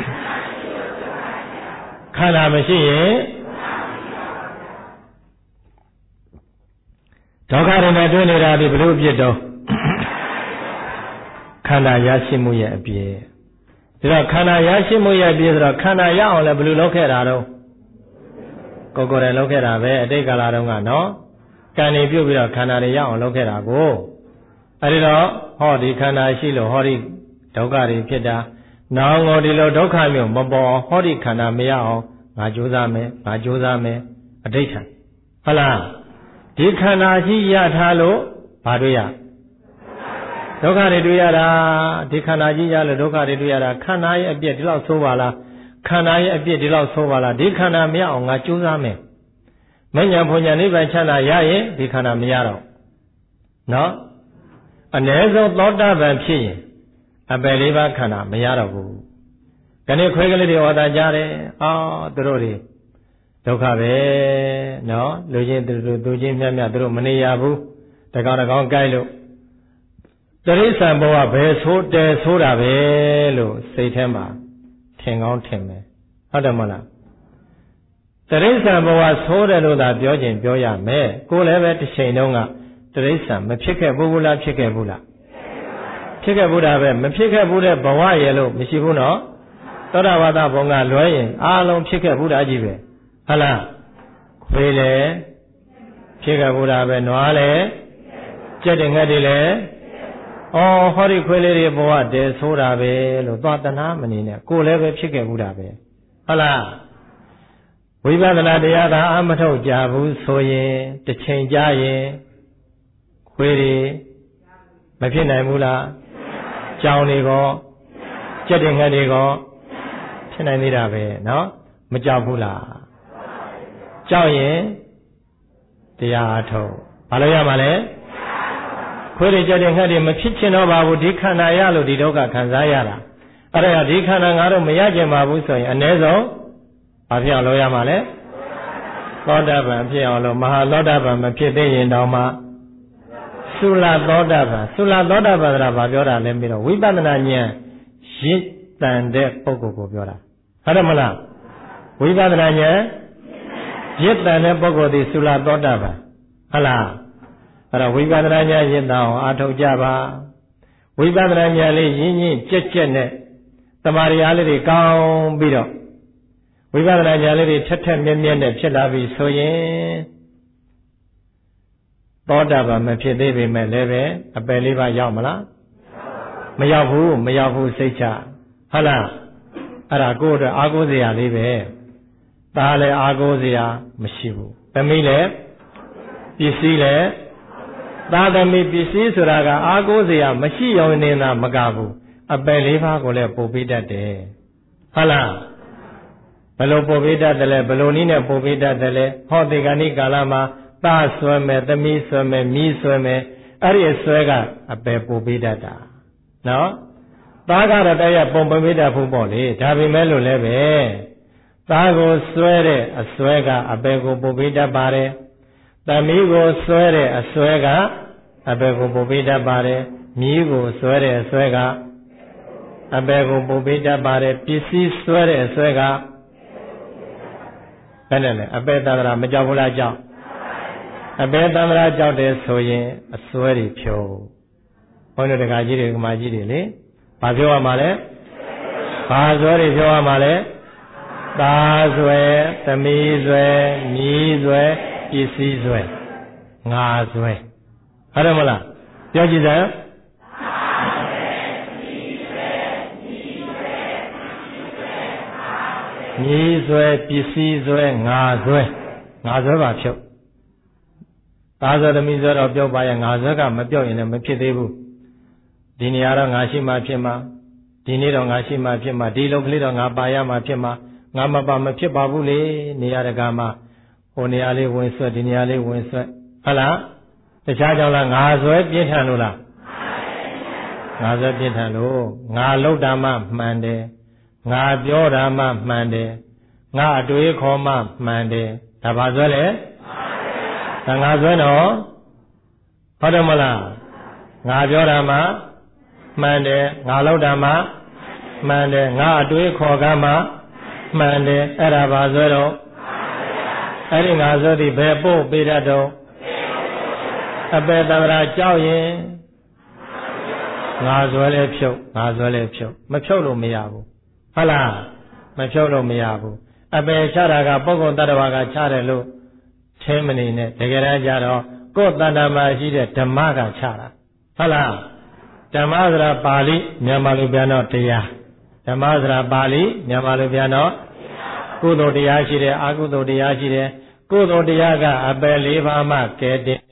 ခန္ဓာမရှိရင်ဒုက္ခတွေနဲ့တွေ့နေတာဒီဘလို့ဖြစ်တော့ခန္ဓာရရှိမှုရဲ့အပြည့်ဒါတော့ခန္ဓာရရှိမှုရဲ့အပြည့်ဆိုတော့ခန္ဓာရအောင်လည်းဘလို့လုပ်ခဲ့တာတော့ကိုယ်ကိုယ်တိုင်လုပ်ခဲ့တာပဲအတိတ်ကာလတုန်းကနော်ကံနေပြုတ်ပြီးတော့ခန္ဓာတွေရအောင်လုပ်ခဲ့တာကိုအဲဒီတော့ဟောဒီခန္ဓာရှိလို့ဟောဒီဒုက္ခတွေဖြစ်တာနောင်ကိုဒီလိုဒုက္ခမျိုးမပေါ်အောင်ဟောဒီခန္ဓာမရအောင်ငါကြိုးစားမယ်ငါကြိုးစားမယ်အဋ္ဌံဟုတ်လားဒီခန္ဓာရှိရထားလို့ဘာတွေ့ရဒုက္ခတွေတွေ့ရတာဒီခန္ဓာကြီးရလို့ဒုက္ခတွေတွေ့ရတာခန္ဓာရဲ့အပြည့်ဒီလောက်ဆိုးပါလားခန္ဓာရဲ့အပြည့်ဒီလောက်ဆိုးပါလားဒီခန္ဓာမရအောင်ငါကြိုးစားမယ်မဉ္ဇဉ်ဘုံဉာဏ်နိဗ္ဗာန်ချမ်းသာရရင်ဒီခန္ဓာမရတော့နော်အ ਨੇ ဆုံးသောတာပန်ဖြစ်ရင်အပယ်လေးပါးခန္ဓာမရတော့ဘူးခဏခွဲကလေးတွေဟောတာကြားတယ်သူတို့တွေဒုက္ခပဲနော်လူချင်းသူချင်းမြတ်မြတ်သူတို့မနေရဘူးတကောင်တကောင်ကြိုက်လို့တရိစ္ဆာန်ဘဝဘယ်ဆိုးတယ်ဆိုးတာပဲလို့စိတ်ထဲမှာထင်ကောင်းထင်မယ်ဟုတ်တယ်မလားတရိစ္ဆာန်ဘဝဆိုးတယ်လို့သာပြောခြင်းပြောရမယ်ကိုယ်လည်းပဲတစ်ချိန်တုန်းကတရိစ္ဆာန်မဖြစ်ခဲ့ဘူးလားဖြစ်ခဲ့ဘူးလားဖြစ်ခဲ့ဘူးတာပဲမဖြစ်ခဲ့ဘူးတဲ့ဘဝရဲ့လို့မရှိဘူးနော်သောတာပတ္တဘုံကလွဲရင်အားလုံးဖြစ်ခဲ့ဘူးတာကြီးပဲဟုတ်လားခွေးလည်းဖြစ်ခဲ့ဘူးတာပဲနွားလည်းကြက်တွေငှက်တွေလည်းဟောဒီခွေးလေးတွေဘဝတည်းဆိုးတာပဲလို့သွားတနာမနေနဲ့ကိုယ်လည်းပဲဖြစ်ခဲ့ဘူးတာပဲဟုတ်လားဝိပဿနာတရားသာအမထုတ်ကြဘူးဆိုရင်တစ်ချိန်ကြာရင်ခွေးတွေမဖြစ်နိုင်ဘူးလားကြောင်တွေကောကြက်တွေငှက်တွေကောဖြစ်နိုင်သေးတာပဲနော်မကြောက်ဘူးလားကြောက်ရင်တရားအထုတ်ဘာလို့ရမှာလဲခွေးတွေကြက်တွေငှက်တွေမဖြစ်ချင်တော့ပါဘူးဒီခန္ဓာရလို့ဒီဒုက္ခခံစားရတာအဲ့ဒါဒီခန္ဓာငါတို့မရကြပါဘူးဆိုရင်အ ਨੇ ဆုံးဘာဖြစ်အောင်လုပ်ရမှာလဲသောတာပန်ဖြစ်အောင်လို့မဟာသောတာပန်မဖြစ်သေးရင်တောင်မှသုလသောတာပန်သုလသောတာပန်ဆိုတာဘာပြောတာလဲပြီးတော့ဝိပဿနာဉာဏ်ရင့်တန်တဲ့ပုဂ္ဂိုလ်ကိုပြောတာဟုတ်တယ်မလားဝိပဿနာဉာဏ်ရင့်တန်တဲ့ပုဂ္ဂိုလ်ဒီသုလသောတာပန်ဟုတ်လားအဲ့တော့ဝိပဿနာဉာဏ်ရင့်တန်အောင်အားထုတ်ကြပါဝိပဿနာဉာဏ်လေးရင်းရင်းကြက်ကြက်နဲ့တမာရီအားလေးတွေကောင်းပြီးတော့ဝိပဿနာဉာဏ်လေးတွေထက်ထက်မြက်မြက်နဲ့ဖြစ်လာပြီဆိုရင်သောတာပန်မဖြစ်သေးပေမဲ့လည်းပဲအပယ်လေးပါးရောက်မလားမရောက်ဘူးစိတ်ချဟုတ်လားအဲ့ဒါကိုယ့်အတွက်အားကိုးစရာလေးပဲဒါလည်းအားကိုးစရာမရှိဘူးသမီးလည်းပစ္စည်းလည်းသာသမီပစ္စည်းဆိုတာကအားကိုးစရာမရှိရုံနဲ့သာမကဘူးအပယ်လေးပါးကိုလည်းပို့ပေးတတ်တယ်ဟုတ်လားဘယ်လိုပို့ပေးတတ်တယ်လဲဘယ်လိုနည်းနဲ့ပို့ပေးတတ်တယ်လဲဟောဒီကနေ့ကာလမှာသားဆွဲမယ်သမီးဆွဲမယ်မြီးဆွဲမယ်အဲ့ဒီအဆွဲကအပယ်ပို့ပေးတတ်တာနော်သားကတော့တည်းရပုံပေးတတ်ဖို့ပေါ့လေဒါပေမဲ့လို့လည်းပဲသားကိုဆွဲတဲ့အဆွဲကအပယ်ကိုပို့ပေးတတ်ပါတယ်သမီးကိုဆွဲတဲ့အဆွဲကအပယ်ကိုပို့ပေးတတ်ပါတယ်မြီးကိုဆွဲတဲ့အဆွဲကအပယ်ကိုပို့ပေးတတ်ပါတယ်ပစ္စည်းဆွဲတဲ့အဆွဲကဘယ်နဲ့လဲအပယ်တန္တရာမကြောက်ဘူးလားကြောက်အပယ်တန္တရာကြောက်တယ်ဆိုရင်အဆွဲတွေဖြုံးဘုန်းကြီးတက္ကကြီးတွေကမာကြီးတွေလေဘာပြောရမှာလဲဘာဆွဲတွေပြောရမှာလဲသားဆွဲသမီးဆွဲမြီးဆွဲပစ္စည်းဆွဲငါဆွဲဟုတ်တယ်မလားပြောကြည့်စမ်းမြီးဆွဲပစ္စည်းဆွဲငါဆွဲပါဖြုတ်သားဆွဲသမီးဆွဲတော့ပြုတ်ပါရဲ့ငါဆွဲကမပြုတ်ရင်လည်းမဖြစ်သေးဘူးဒီနေရာတော့ငါရှိမှဖြစ်မှာဒီနေ့တော့ငါရှိမှဖြစ်မှာဒီလုံးကလေးတော့ငါပါရမှဖြစ်မှာငါမပါမဖြစ်ပါဘူးလေနေရာတကာမှာဟိုနေရာလေးဝင်ဆွဲဒီနေရာလေးဝင်ဆွဲဟုတ်လားတခြားကြောင့်လားငါဆွဲပြင်းထန်လို့လားငါဆွဲပြင်းထန်လို့ငါလောက်တာမှမှန်တယ်ငါပြောတာမှမှန်တယ်ငါအတွေးခေါ်မှမှန်တယ်ဒါပါဆွဲလေဒါငါဆွဲတော့ဟုတ်တယ်မလားငါပြောတာမှမှန်တယ်ငါလောက်တာမှမှန်တယ်ငါအတွေးခေါ်ကမှမှန်တယ်အဲ့ဒါပါဆိုတော့အဲ့ဒီငါဆိုသည်ဘယ်ပို့ပေးတတ်တော့အပေတဝရကြောက်ရင်ငါဆွဲလဲဖြုတ်ငါဆွဲလဲဖြုတ်မဖြုတ်လို့မရဘူးဟုတ်လားမဖြုတ်လို့မရဘူးအပေချတာကပုဂ္ဂိုလ်တ attva ကချတယ်လို့ထင်းမနေနဲ့တကယ်တမ်းကျတော့ကိုယ်တဏ္ဍာမှာရှိတဲ့ဓမ္မကချတာဟုတ်လားဓမ္မဆိုတာပါဠိမြန်မာလိုပြန်တော့တရားဓမ္မဆိုတာပါဠိမြန်မာလိုပြန်တော့ကုသိုလ်တရားရှိတယ်အကုသိုလ်တရားရှိတယ်ကုသိုလ်တရားကအပယ်၄ပါးမှကဲ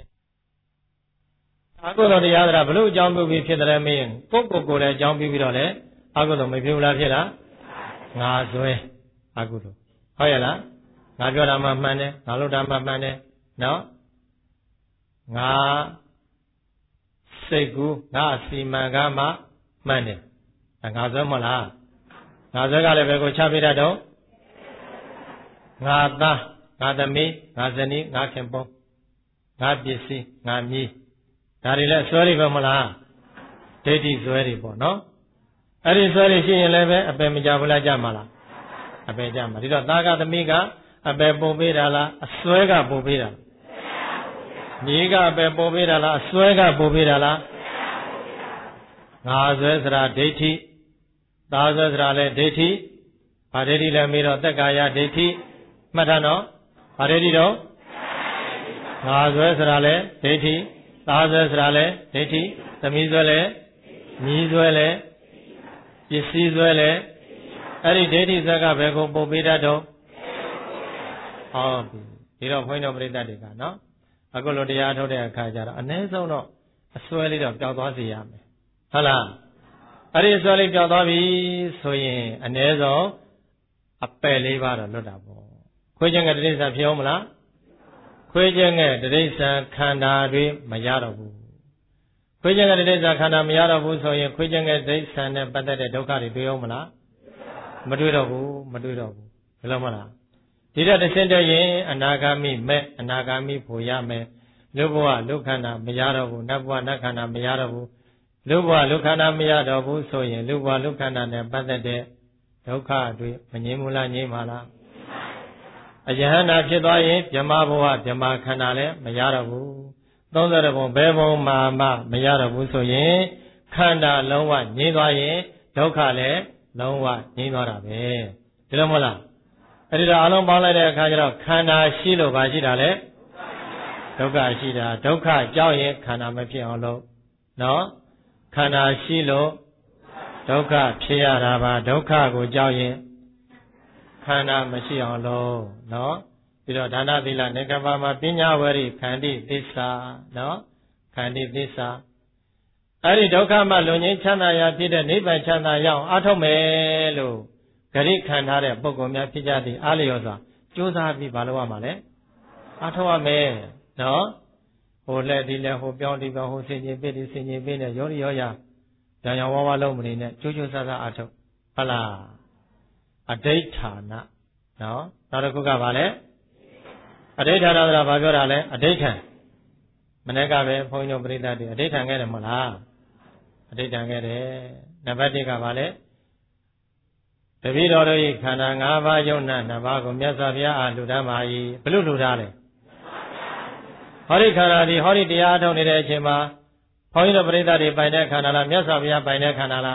တဲ့အကုသိုလ်တရားဆိုတာဘလို့အကြောင်းပြုပြီးဖြစ်တယ်မင်းကိုယ်လည်းအကြောင်းပြုပြီးတော့လေအကုသိုလ်မဖြစ်ဘူးလားဖြစ်လားငါဆွဲအကုသိုလ်ဟုတ်ရဲ့လားငါပြောတာမှမှန်တယ်ငါလုပ်တာမှမှန်တယ်နော်ငါစိတ်ကူးငါစီမံကမှမှန်တယ်ငါဆွဲမဟုတ်လားငါဆွဲကလည်းဘယ်ကိုချပြတတ်တော့ငါသားငါသမီးငါဇနီးငါခင်ပွန်းငါပစ္စည်းငါမြေးဒါတွေလည်းဆွဲတွေပဲမလားဒိဋ္ဌိဆွဲတွေပေါ့နော်အဲ့ဒီဆွဲတွေရှိရင်လည်းပဲအပယ်မကြဘူးလားကြမှာလားအပယ်ကြမှာဒီတော့သားကသမီးကအပယ်ပုံပေးတာလားအဆွဲကပုံပေးတာမြေးကအပယ်ပုံပေးတာလားအဆွဲကပုံပေးတာလားငါဆွဲစရာဒိဋ္ဌိသားဆွဲစရာလည်းဒိဋ္ဌိဘာဒိဋ္ဌိလဲမေးတော့သက်ကာယဒိဋ္ဌိမှတ်ထားနော်ဘာဒိဋ္ဌိတော့ငါဆွဲစရာလည်းဒိဋ္ဌိသားဆွဲစရာလည်းဒိဋ္ဌိသမီးဆွဲလည်းမြည်ဆွဲလည်းပစ္စည်းဆွဲလည်းအဲ့ဒီဒိဋ္ဌိဆွဲကဘယ်ကိုပုတ်ပေးတတ်တော့ဟောဒီတော့ခွင်းတော်ပရိသတ်တွေကနော်အခုလိုတရားထုတ်တဲ့အခါကျတော့အ ਨੇ ဆုံးတော့အစွဲလေးတော့ပျောက်သွားစေရမယ်ဟုတ်လားအဲ့ဒီအစွဲလေးပျောက်သွားပြီဆိုရင်အ ਨੇ ဆုံးအပယ်လေးပါတော့လွတ်တာပေါ့ခွေးခြင်းကတိဋ္ဌာန်ဖြစ်အောင်မလားခွေးခြင်းကတိဋ္ဌာန်ခန္ဓာတွေမရတော့ဘူးခွေးခြင်းကတိဋ္ဌာန်ခန္ဓာမရတော့ဘူးဆိုရင်ခွေးခြင်းကတိဋ္ဌာန်နဲ့ပတ်သက်တဲ့ဒုက္ခတွေတွေ့အောင်မလားမတွေ့တော့ဘူးမတွေ့တော့ဘူးဘယ်လိုမလားဒီတော့တစ်ဆင့်တည်းရင်အနာဂါမိမဲ့အနာဂါမိဖို့ရမယ်လူဘဝလူခန္ဓာမရတော့ဘူးနတ်ဘဝနတ်ခန္ဓာမရတော့ဘူးလူဘဝလူခန္ဓာမရတော့ဘူးဆိုရင်လူဘဝလူခန္ဓာနဲ့ပတ်သက်တဲ့ဒုက္ခတွေမငြိမ်းဘူးလားငြိမ်းပါလားအယဟန္တာဖြစ်သွားရင်ဗြဟ္မာဘဝဗြဟ္မာခန္ဓာလည်းမရတော့ဘူး30ဘုံဘယ်ဘုံမှမရတော့ဘူးဆိုရင်ခန္ဓာလုံးဝငြိမ်းသွားရင်ဒုက္ခလည်းလုံးဝငြိမ်းသွားတာပဲဒီလိုမဟုတ်လားအဲ့ဒီတော့အလုံးပေါင်းလိုက်တဲ့အခါကျတော့ခန္ဓာရှိလို့ပါရှိတာလေဒုက္ခရှိတာဒုက္ခကြောက်ရင်ခန္ဓာမဖြစ်အောင်လုပ်နော်ခန္ဓာရှိလို့ဒုက္ခဖြစ်ရတာပါဒုက္ခကိုကြောက်ရင်ခန္ဓာမရှိအောင်လုပ်နော်ပြီးတော့ဒါနသီလနေကပ္ပမှာပညာဝရိခန္တိသစ္စာနော်ခန္တိသစ္စာအဲ့ဒီဒုက္ခမှလွန်ငြိမ်းချမ်းသာရာဖြစ်တဲ့နိဗ္ဗာန်ချမ်းသာရအောင်အားထုတ်မယ်လို့ဂရိခံထားတဲ့ပုဂ္ဂိုလ်များဖြစ်ကြသည်အားလျော်စွာကြိုးစားပြီးဘာလုပ်ရမှာလဲအားထုတ်ရမယ်နော်ဟိုလက်ဒီလက်ဟိုပြောင်းဒီပြောင်းဟိုဆင်ခြင်ပေးဒီဆင်ခြင်ပေးနဲ့ရောရရောရရောင်ရောင်ဝါးဝါးလုံးမနေနဲ့ကြိုးကြိုးစားစားအားထုတ်ဟုတ်လားအဋိဋ္ဌာဏနော်နောက်တစ်ခုကဘာလဲအဋိဋ္ဌာဏဆိုတာဘာပြောတာလဲအဋိဋ္ဌံမနေ့ကပဲဘုန်းကြီးတို့ပြိဿတွေအဋိဋ္ဌံခဲ့တယ်မဟုတ်လားအဋိဋ္ဌံခဲ့တယ်နံပါတ်1ကဘာလဲတပည့်တော်တို့၏ခန္ဓာ၅ပါးယုံနာ၅ပါးကိုမြတ်စွာဘုရားအားလှူဒါန်းပါ၏ဘလို့လှူထားလဲဟောဒီခန္ဓာဒီဟောဒီတရားထုတ်နေတဲ့အချိန်မှာဘုန်းကြီးတို့ပြိဿတွေပိုင်တဲ့ခန္ဓာလားမြတ်စွာဘုရားပိုင်တဲ့ခန္ဓာလား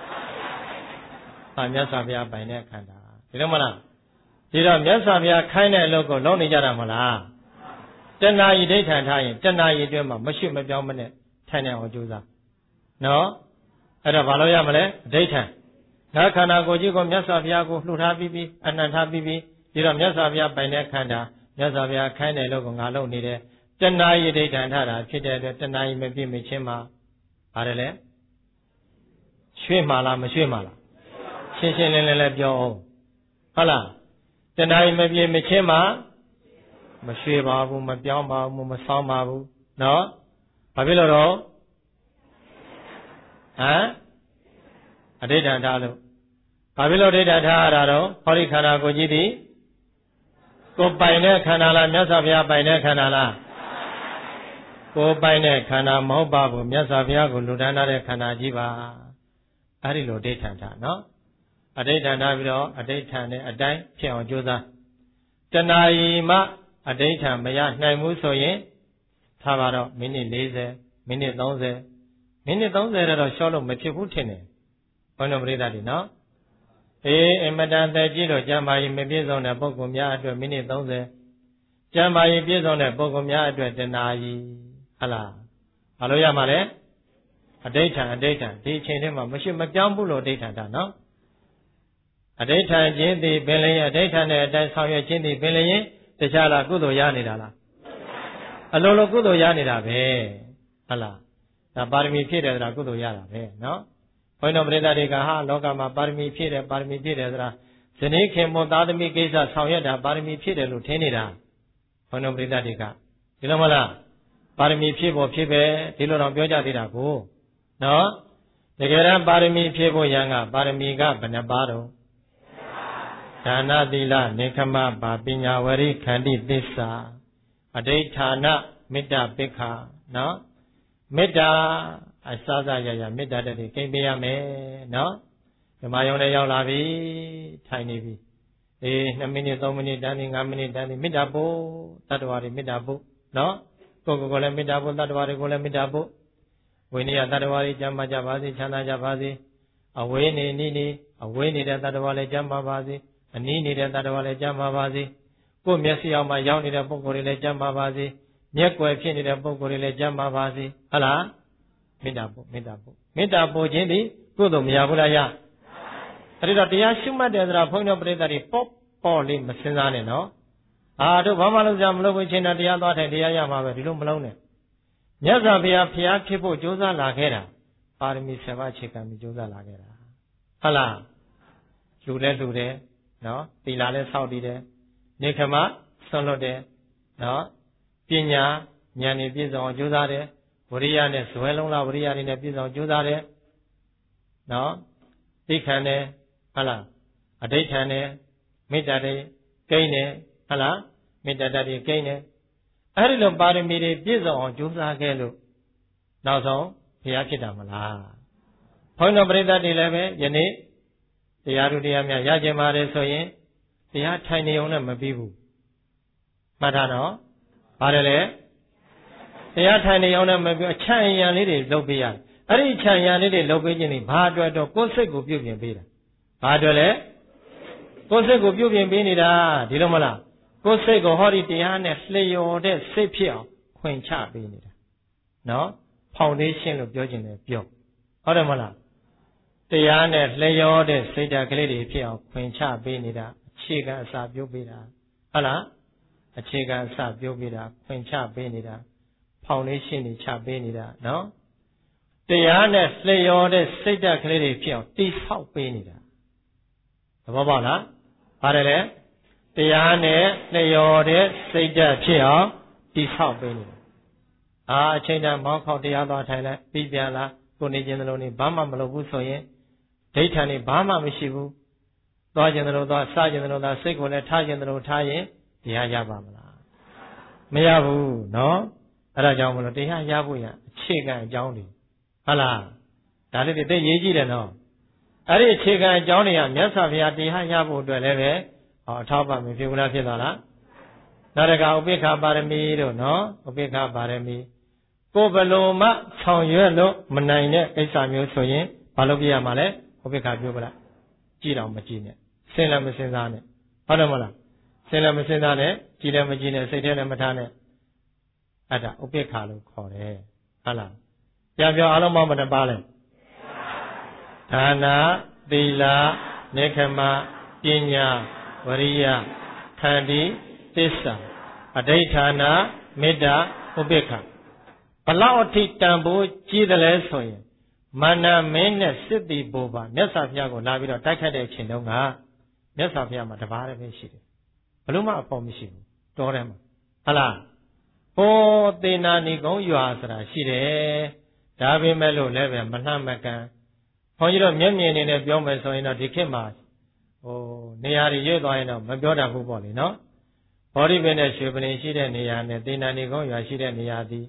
မြတ်စွာဘုရားပိုင်တဲ့ခန္ဓာဒီလိုမလားဒီတော့မြတ်စွာဘုရားခိုင်းတဲ့အလုပ်ကိုလုပ်နေကြတာမလားတဏှာဤဒိဋ္ဌံထားရင်တဏှာဤအတွင်းမှာမရွှေ့မပြောင်းမနဲ့ထိုင်နေအောင်ကြိုးစားနော်အဲ့တော့ဘာလို့ရမလဲဒိဋ္ဌံငါခန္ဓာကိုယ်ကြီးကိုမြတ်စွာဘုရားကိုလှူထားပြီးပြီးအနန္တထားပြီးပြီးဒီတော့မြတ်စွာဘုရားပိုင်တဲ့ခန္ဓာမြတ်စွာဘုရားခိုင်းတဲ့အလုပ်ကိုငါလုပ်နေတယ်တဏှာဤဒိဋ္ဌံထားတာဖြစ်တဲ့အတွက်တဏှာဤမပြည့်မချင်းမှာပါတယ်လေရွှေ့မှာလားမရွှေ့မှာလားရှင်းရှင်းလင်းလင်းလည်းပြောအောင်ဟုတ်လားတဏှာဤမပြည့်မချင်းမှာမရွှေ့ပါဘူးမပြောင်းပါဘူးမဆောင်းပါဘူးနော်ဘာဖြစ်လို့တော့အဋိဋ္ဌာန်ထားလို့ဘာဖြစ်လို့အဋိဋ္ဌာန်ထားရတာတော့ဟောဒီခန္ဓာကိုယ်ကြီးသည်ကိုယ်ပိုင်တဲ့ခန္ဓာလားမြတ်စွာဘုရားပိုင်တဲ့ခန္ဓာလားကိုယ်ပိုင်တဲ့ခန္ဓာမဟုတ်ပါဘူးမြတ်စွာဘုရားကိုလူဒါနတဲ့ခန္ဓာကြီးပါအဲ့ဒီလိုအဋ္ဌံထားနော်အဋ္ဌံထားပြီးတော့အဋ္ဌံနဲ့အတိုင်းဖြစ်အောင်ကြိုးစားတဏှာကြီးမှအဋ္ဌံမရနိုင်ဘူးဆိုရင်ထားပါတော့မိနစ်40မိနစ်30မိနစ်30တော့ရှော့လို့မဖြစ်ဘူးထင်တယ်ဘုန်းတော်ပရိသတ်တွေနော်အမတန်သက်ကြီးတော့ကျမ်းမာရေးမပြည့်စုံတဲ့ပုဂ္ဂိုလ်များအတွက်မိနစ်30ကျမ်းမာရေးပြည့်စုံတဲ့ပုဂ္ဂိုလ်များအတွက်တဏှာကြီးဟလားဘာလို့ရမှာလဲအဋ္ဌံဒီအချိန်ထဲမှာမရှိမပြောင်းဘူးလို့အဋ္ဌံတာနော်အဋ္ဌံခြင်းသည်ပင်လျင်အဋ္ဌံနဲ့အတိုင်းဆောင်ရွက်ခြင်းသည်ပင်လျင်တခြားလားကုသိုလ်ရနေတာလားအလိုလိုကုသိုလ်ရနေတာပဲဟလားဒါပါရမီဖြည့်တယ်ဆိုတာကုသိုလ်ရတာပဲနော်ဘုန်းတော်ပရိသတ်တွေကဟာလောကမှာပါရမီဖြည့်တယ်ဆိုတာဇနီးခင်မွန်သားသမီးကိစ္စဆောင်ရွက်တာပါရမီဖြည့်တယ်လို့ထင်နေတာဘုန်းတော်ပရိသတ်တွေကဒီလိုမလားပါရမီဖြည့်ဖို့ဖြည့်ပဲဒီလိုတော့ပြောကြသေးတာကိုနော်တကယ်တမ်းပါရမီဖြည့်ဖို့ရန်ကပါရမီကဘယ်နှပါတော့ဒါနသီလနေခမပါပညာဝရိခန္တိသစ္စာအဋ္ဌာဏမေတ္တာပိက္ခာနော်မေတ္တာအစစရရမေတ္တာတည်းကိမ့်ပေးရမယ်နော်ဓမ္မယုံလည်းရောက်လာပြီထိုင်နေပြီ2မိနစ်3မိနစ်တန်း5မိနစ်တန်းမေတ္တာပို့တတ္တဝါတွေမေတ္တာပို့နော်ကိုယ်လည်းမေတ္တာပို့တတ္တဝါတွေကိုလည်းမေတ္တာပို့ဝိနည်းတတ္တဝါတွေကျမ်းမာကြပါစေချမ်းသာကြပါစေအဝေးနေနီးအဝေးနေတဲ့တတ္တဝါလည်းကျမ်းမာပါစေအနီးနေတဲ့တတ္တဝါလည်းကျမ်းမာပါစေကိုယ်မျက်စိအောင်မှရောက်နေတဲ့ပုဂ္ဂိုလ်တွေလည်းကျမ်းမာပါစေမျက်ွယ်ဖြစ်နေတဲ့ပုဂ္ဂိုလ်တွေလည်းကျမ်းမာပါစေဟုတ်လားမေတ္တာပို့မေတ္တာပို့ခြင်းသည်ကုသိုလ်မရဘူးလားရအဲ့ဒီတော့တရားရှုမှတ်တယ်ဆိုတာဘုန်းတော်ပရိသတ်တွေပေါ့လေးမစင်စားနဲ့နော်တို့ဘာမှလုပ်ကြမလို့ဝင်ချင်းတရားသွားတယ်တရားရမှာပဲဒီလိုမလုံးနဲ့မြတ်စွာဘုရားဖျားဖြစ်ဖို့ကြိုးစားလာခဲ့တာပါရမီ7ပါးအခြေခံပြီးကြိုးစားလာခဲ့တာဟုတ်လားလူတယ်နော်သီလလည်းစောင့်တည်တယ်နေခမဆွန့်လွတ်တယ်နော်ပညာဉာဏ်နဲ့ပြည့်စုံအောင်ကြိုးစားတယ်ဝရိယနဲ့ဇွဲလုံးလားဝရိယတွေနဲ့ပြည့်စုံကြိုးစားတယ်နော်သိခံတယ်ဟုတ်လားအဋ္ဌံနဲ့မေတ္တာတွေကိန်းတယ်ဟုတ်လားမေတ္တာတည်းကိန်းတယ်အဲ့ဒီလိုပါရမီတွေပြည့်စုံအောင်ကြိုးစားခဲ့လို့နောက်ဆုံးဘုရားဖြစ်တာမလားဘုန်းတော်ပရိသတ်တွေလည်းပဲယနေ့တရားတို့တရားများရကြပါတယ်ဆိုရင်တရားထိုင်နေုံနဲ့မပြီးဘူးမှတ်ထားတော့ပါတယ်လေတရားထိုင်နေုံနဲ့မပြီးအချမ်းအရံလေးတွေလုပ်ပေးရတယ်အဲ့ဒီအချမ်းအရံလေးတွေလုပ်ပေးခြင်းนี่ဘာအတွက်တော့ကိုယ်စိတ်ကိုပြုပြင်ပေးတာဘာအတွက်လဲကိုယ်စိတ်ကိုပြုပြင်ပေးနေတာဒီလိုမလားကိုယ်စိတ်ကိုဟောဒီတရားနဲ့လျော်တဲ့စိတ်ဖြစ်အောင်ခွင်ချပေးနေတာနော်ဖောင်ဒေးရှင်းလို့ပြောခြင်းလည်းပြောဟုတ်တယ်မလားတရားနဲ့လျော်တဲ့စိတ်ဓာတ်ကလေးတွေဖြစ်အောင်ခွင်ချပေးနေတာအခြေခံအစာပြုပေးတာဟုတ်လားအခြေခံအစာပြုပေးတာခွင်ချပေးနေတာဖောင်ဒေးရှင်းတွေချပေးနေတာနော်တရားနဲ့လျော်တဲ့စိတ်ဓာတ်ကလေးတွေဖြစ်အောင်တိဆောက်ပေးနေတာသဘောပေါက်လားပါတယ်လေတရားနဲ့လျော်တဲ့စိတ်ဓာတ်ဖြစ်အောင်တိဆောက်ပေးနေတာအချိန်တန်မောင်းခေါက်တရားသွားထိုင်လိုက်ပြီးပြန်လာကိုနေခြင်းသလိုနေဘာမှမလုပ်ဘူးဆိုရင်ဒိဋ္ဌာန်နေဘာမှမရှိဘူးသွားခြင်းသလိုသွားစားခြင်းသလိုသွားစိတ်ကိုလည်းထားခြင်းသလိုထားရင်တရားရပါမလားမရဘူးနော်အဲ့ဒါကြောင့်မလို့တရားရဖို့ရအခြေခံအကြောင်းတွေဟုတ်လားဒါလေးတွေသိရေးကြည့်တယ်နော်အဲ့ဒီအခြေခံအကြောင်းတွေကမြတ်စွာဘုရားတရားရဖို့အတွက်လည်းပဲအထောက်ပံ့မဖြစ်ဘူးလားဖြစ်သွားလားနောက်တစ်ခါဥပိ္ပခာပါရမီတို့နော်ဥပိ္ပခာပါရမီကိုဘလို့မှဆောင်ရွက်လို့မနိုင်တဲ့ကိစ္စမျိုးဆိုရင်ဘာလုပ်ပြရမှာလဲဥပိ္ပခာပြောပလားကြည့်တော့မကြည့်နဲ့စဉ်းလည်းမစဉ်းစားနဲ့ဟုတ်တယ်မလားစဉ်းလည်းမစဉ်းစားနဲ့ကြည့်လည်းမကြည့်နဲ့စိတ်ထဲလည်းမထားနဲ့အဲ့ဒါဥပိ္ပခာလို့ခေါ်တယ်ဟုတ်လားပြန်ပြောအားလုံးပေါင်းဘယ်နှပါလဲဒါနသီလနေခမပညာဝရိယခန္တီသစ္စာအဋ္ဌာဏမေတ္တာဥပိ္ပခာဘလောက်အထိတန်ဖိုးကြီးတယ်လဲဆိုရင်မာနမင်းနဲ့စစ်တီဘိုးပါမြတ်စွာဘုရားကိုလာပြီးတော့တိုက်ခတ်တဲ့အချိန်တုန်းကမြတ်စွာဘုရားမှာတပါးတည်းပဲရှိတယ်ဘလို့မှအပေါ်မရှိဘူးတောထဲမှာဟုတ်လားဟိုသေနာနီကုန်းရွာဆိုတာရှိတယ်ဒါပေမဲ့လို့လည်းပဲမနှမကန်ဘုန်းကြီးတို့မျက်မြင်နေနဲ့ပြောမယ်ဆိုရင်တော့ဒီခေတ်မှာနေရာတွေရွေ့သွားရင်တော့မပြောတတ်ဘူးပေါ့လေနော်ဘောဓိပင်နဲ့ရွှေပလင်ရှိတဲ့နေရာနဲ့သေနာနီကုန်းရွာရှိတဲ့နေရာသည်တ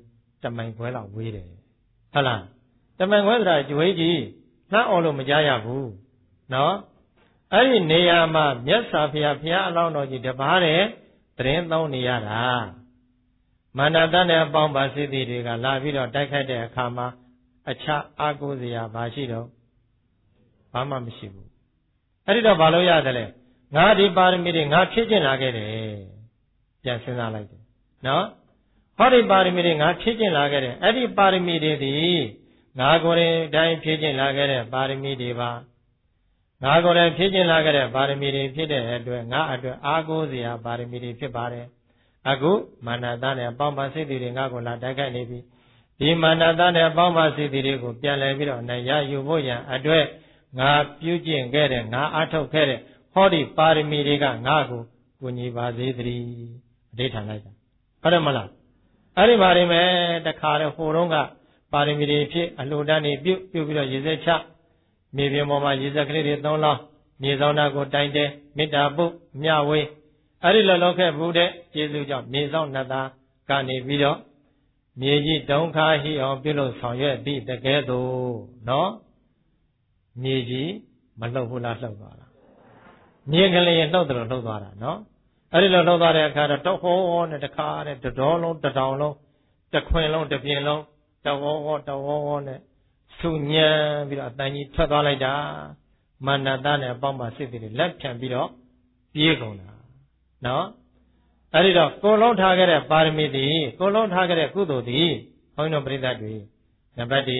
မိုင်ခွဲလောက်ဝေးတယ်ဟုတ်လားတမန်ခွဲဆိုတာကျွေးကြီးနှမ်းအောင်လို့မကြားရဘူးနော်အဲ့ဒီနေရာမှာမြတ်စွာဘုရားဘုရားအလောင်းတော်ကြီးတပါးတဲ့သတင်းသုံးနေရတာမန္တတနဲ့အပေါင်းပါစိတ္တိတွေကလာပြီးတော့တိုက်ခိုက်တဲ့အခါမှာအခြားအားကိုးစရာဘာရှိတော့ဘာမှမရှိဘူးအဲ့ဒီတော့ဘာလို့ရတယ်လဲငါဒီပါရမီတွေငါဖြည့်ကျင့်လာခဲ့တယ်ပြန်စဉ်းစားလိုက်တယ်နော်ဟောဒီပါရမီတွေငါဖြည့်ကျင့်လာခဲ့တယ်အဲ့ဒီပါရမီတွေသည်ငါကိုယ်တိုင်တိုင်းဖြည့်ကျင့်လာခဲ့တဲ့ပါရမီတွေပါငါကိုယ်တိုင်ဖြည့်ကျင့်လာခဲ့တဲ့ပါရမီတွေဖြစ်တဲ့အတွက်ငါအတွက်အားကိုးစရာပါရမီတွေဖြစ်ပါတယ်အခုမာနတနဲ့အပေါင်းပါစိတ်တွေငါကိုလာတိုက်ခိုက်နေပြီဒီမာနတနဲ့အပေါင်းပါစိတ်တွေကိုပြန်လည်ပြီးတော့နိုင်ရယူဖို့ရန်အတွက်ငါပြုကျင့်ခဲ့တဲ့ငါအားထုတ်ခဲ့တဲ့ဟောဒီပါရမီတွေကငါကိုကူညီပါစေတည်းအဋ္ဌာန်လိုက်တာဟုတ်တယ်မလားအဲ့ဒီပါရမယ်တခါတော့ဟိုတုန်းကပါရမီတွေဖြစ်အလှူဒန်းနေပြုပြီးတော့ရေစက်ချမြေပြင်ပေါ်မှာရေစက်ကလေးတွေသုံးလောင်းမြေဆောင်တာကိုတိုင်တယ်မေတ္တာပုတ်မြဝေးအဲ့ဒီလိုလုပ်ခဲ့ဘူးတဲ့ကျေးဇူးကြောင့်မြေဆောင်နှသားကနေပြီးတော့မြေကြီးဒုံခါဟိအောင်ပြုလို့ဆောင်ရွက်ပြီးတကယ်တော့နော်မြေကြီးမလှုပ်ဘူးလားလှုပ်သွားတာမြေကလေးလှုပ်တယ်လို့လှုပ်သွားတာနော်အဲ့ဒီလိုလှုပ်သွားတဲ့အခါတော့တဟောနဲ့တခါနဲ့တတော်လုံးတတောင်လုံးတခွင်လုံးတပြင်လုံးတဟောနဲ့ဆူညံပြီးတော့အတန်ကြီးထွက်သွားလိုက်တာမာနတနဲ့အပေါင်းပါစိတ်တွေလက်ဖြန့်ပြီးတော့ပြေးကုန်တာနော်အဲ့ဒီတော့ကိုလုံးထားခဲ့တဲ့ပါရမီတွေကိုလုံးထားခဲ့တဲ့ကုသိုလ်တွေဘုန်းကြီးတို့ပြိဿတွေနံပါတ်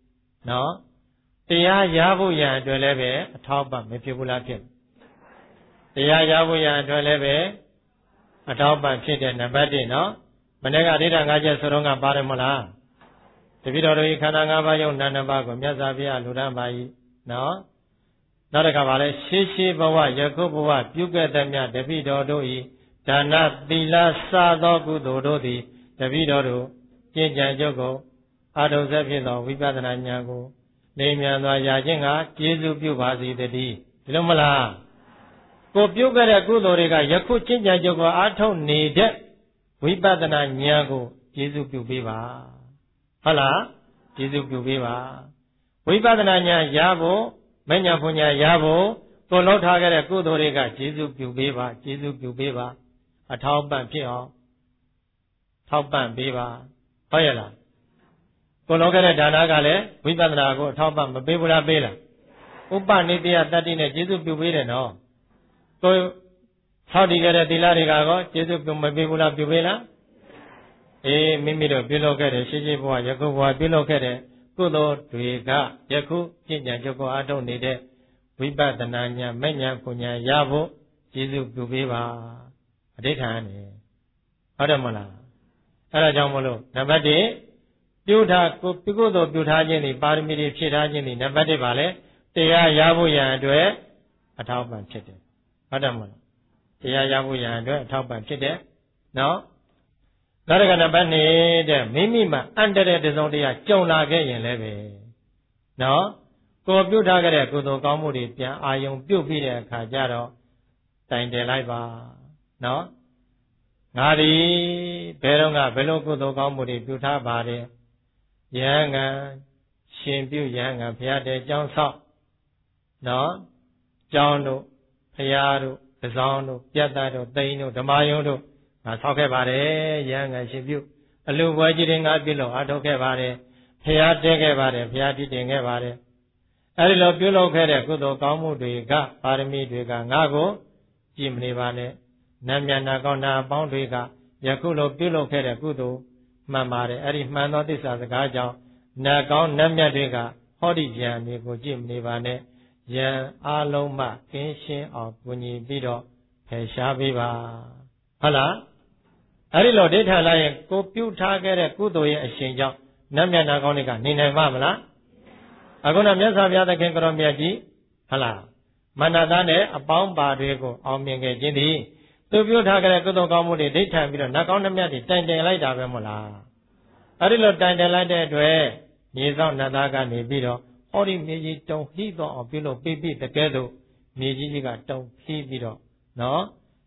1နော်တရားရဖို့ရန်အတွက်လည်းပဲအထောက်ပံ့မဖြစ်ဘူးလားဖြစ်တရားရဖို့ရန်အတွက်လည်းပဲအထောက်ပံ့ဖြစ်တဲ့နံပါတ်1နော်မနေ့ကဒိဋ္ဌ၅ချက်ဆိုတော့ကပါတယ်မလားတပိတော်တို့ခန္ဓာ၅ပါးယုံနာနှစ်ပါးကိုမြတ်စွာဘုရားလူတန်းပါ၏နော်နောက်တစ်ခါပါလဲရှေးရှေးဘဝယခုဘဝပြုခဲ့သမျှတပိတော်တို့၏ဒါနသီလစသောကုသိုလ်တို့သည်တပိတော်တို့ကျင့်ကြံကြုတ်ကိုအာထုံဆက်ဖြစ်သောဝိပဿနာဉာဏ်ကိုလိမ်မြန်စွာရခြင်းကကျေးဇူးပြုပါစေတည်းဒီလိုမလားကိုပြုခဲ့တဲ့ကုသိုလ်တွေကယခုကျင့်ကြံကြုတ်ကိုအာထုံနေတဲ့ဝိပဿနာဉာဏ်ကိုကျေးဇူးပြုပေးပါဟုတ်လားကျေးဇူးပြုပေးပါဝိပဿနာဉာဏ်ရဖို့မဉ္ဇဉ်ပညာရဖို့ကိုလှုပ်ထားခဲ့တဲ့ကုသိုလ်တွေကကျေးဇူးပြုပေးပါကျေးဇူးပြုပေးပါအထောက်ပံ့ဖြစ်အောင်ထောက်ပံ့ပေးပါဟုတ်ရဲ့လားကိုလှုပ်ခဲ့တဲ့ဒါနကလည်းဝိပဿနာကိုအထောက်ပံ့မပေးဘူးလားပေးလားဥပနိတယတတ္တိနဲ့ကျေးဇူးပြုပေးတယ်နော်ကိုဆောက်တည်ခဲ့တဲ့သီလတွေကကောကျေးဇူးပြုမပေးဘူးလားပြုပေးလားမိမိတို့ပြုလုပ်ခဲ့တဲ့ရှေးရှေးဘဝယခုဘဝပြုလုပ်ခဲ့တဲ့ကုသိုလ်တွေကယခုကျင့်ကြံကြုတ်ကိုအားထုတ်နေတဲ့ဝိပဿနာဉာဏ်မဉ္ဇဉ်ပညာရဖို့ကျေးဇူးပြုပေးပါအဋ္ဌာန်နဲ့ဟုတ်တယ်မလားအဲ့ဒါကြောင့်မလို့နံပါတ်1ပြုထားကိုကုသိုလ်ပြုထားခြင်းဒီပါရမီတွေဖြည့်ထားခြင်းဒီနံပါတ်1ပါလေတရားရဖို့ရန်အတွက်အထောက်ပံ့ဖြစ်တယ်ဟုတ်တယ်မလားတရားရဖို့ရန်အတွက်အထောက်ပံ့ဖြစ်တယ်နော်နောက်တစ်ခါနံပါတ်2တဲ့မိမိမှာအန္တရာယ်တစုံတရာကြုံလာခဲ့ရင်လည်းပဲနော်ကိုပြုထားခဲ့တဲ့ကုသိုလ်ကောင်းမှုတွေပြန်အာယုံပြုတ်ပြီးတဲ့အခါကျတော့တိုင်တယ်လိုက်ပါနော်ငါဒီဘယ်တော့ကဘယ်လိုကုသိုလ်ကောင်းမှုတွေပြုထားပါတယ်ယဟန်ကရှင်ပြုယဟန်ကဘုရားတဲ့ကျောင်းဆောက်နော်ကျောင်းတို့ဘုရားတို့တစောင်းတို့ပြတ်သားတို့သိန်းတို့ဓမ္မယုံတို့ငါဆောက်ခဲ့ပါတယ်ယဟန်ကရှင်ပြုအလူပွဲကြီးတွေငါပြုလို့အားထုတ်ခဲ့ပါတယ်ဘုရားတည်ခဲ့ပါတယ်ဘုရားတည်တင်ခဲ့ပါတယ်အဲဒီလိုပြုလုပ်ခဲ့တဲ့ကုသိုလ်ကောင်းမှုတွေကပါရမီတွေကငါကိုကြည်မနေပါနဲ့နတ်မြတ်နာကောင်းနာအပေါင်းတွေကယခုလိုပြုလုပ်ခဲ့တဲ့ကုသိုလ်မှန်ပါတယ်အဲဒီမှန်သောသစ္စာစကားကြောင့်နတ်ကောင်းနတ်မြတ်တွေကဟောဒီဉာဏ်တွေကိုကြည်မနေပါနဲ့ဉာဏ်အလုံးမှကင်းရှင်းအောင်ကူညီပြီးတော့ဖယ်ရှားပေးပါဟုတ်လားအဲဒီလိုဒိဋ္ဌာလိုက်ရင်ကိုပြုထားခဲ့တဲ့ကုသိုလ်ရဲ့အရှင်ကြောင့်နတ်မြတ်နာကောင်းတွေကနေနိုင်ပါမလားအခုနမြတ်စွာဘုရားသခင်ကိုရောမြတ်ကြီးဟုတ်လားမနတနဲ့အပေါင်းပါတွေကိုအောင်မြင်ခဲ့ခြင်းသည်သူပြုထားခဲ့တဲ့ကုသိုလ်ကောင်းမှုတွေဒိဋ္ဌံပြီးတော့နတ်ကောင်းနတ်မြတ်တွေတိုင်တယ်လိုက်တာပဲမို့လားအဲဒီလိုတိုင်တယ်လိုက်တဲ့အတွက်မြေဆောင်နတ်သားကနေပြီးတော့ဟောဒီမြေကြီးတုံဟိတော့အောင်ပြုလို့ပြပြတကယ်တော့မြေကြီးကတုံဟိပြီးတော့နော်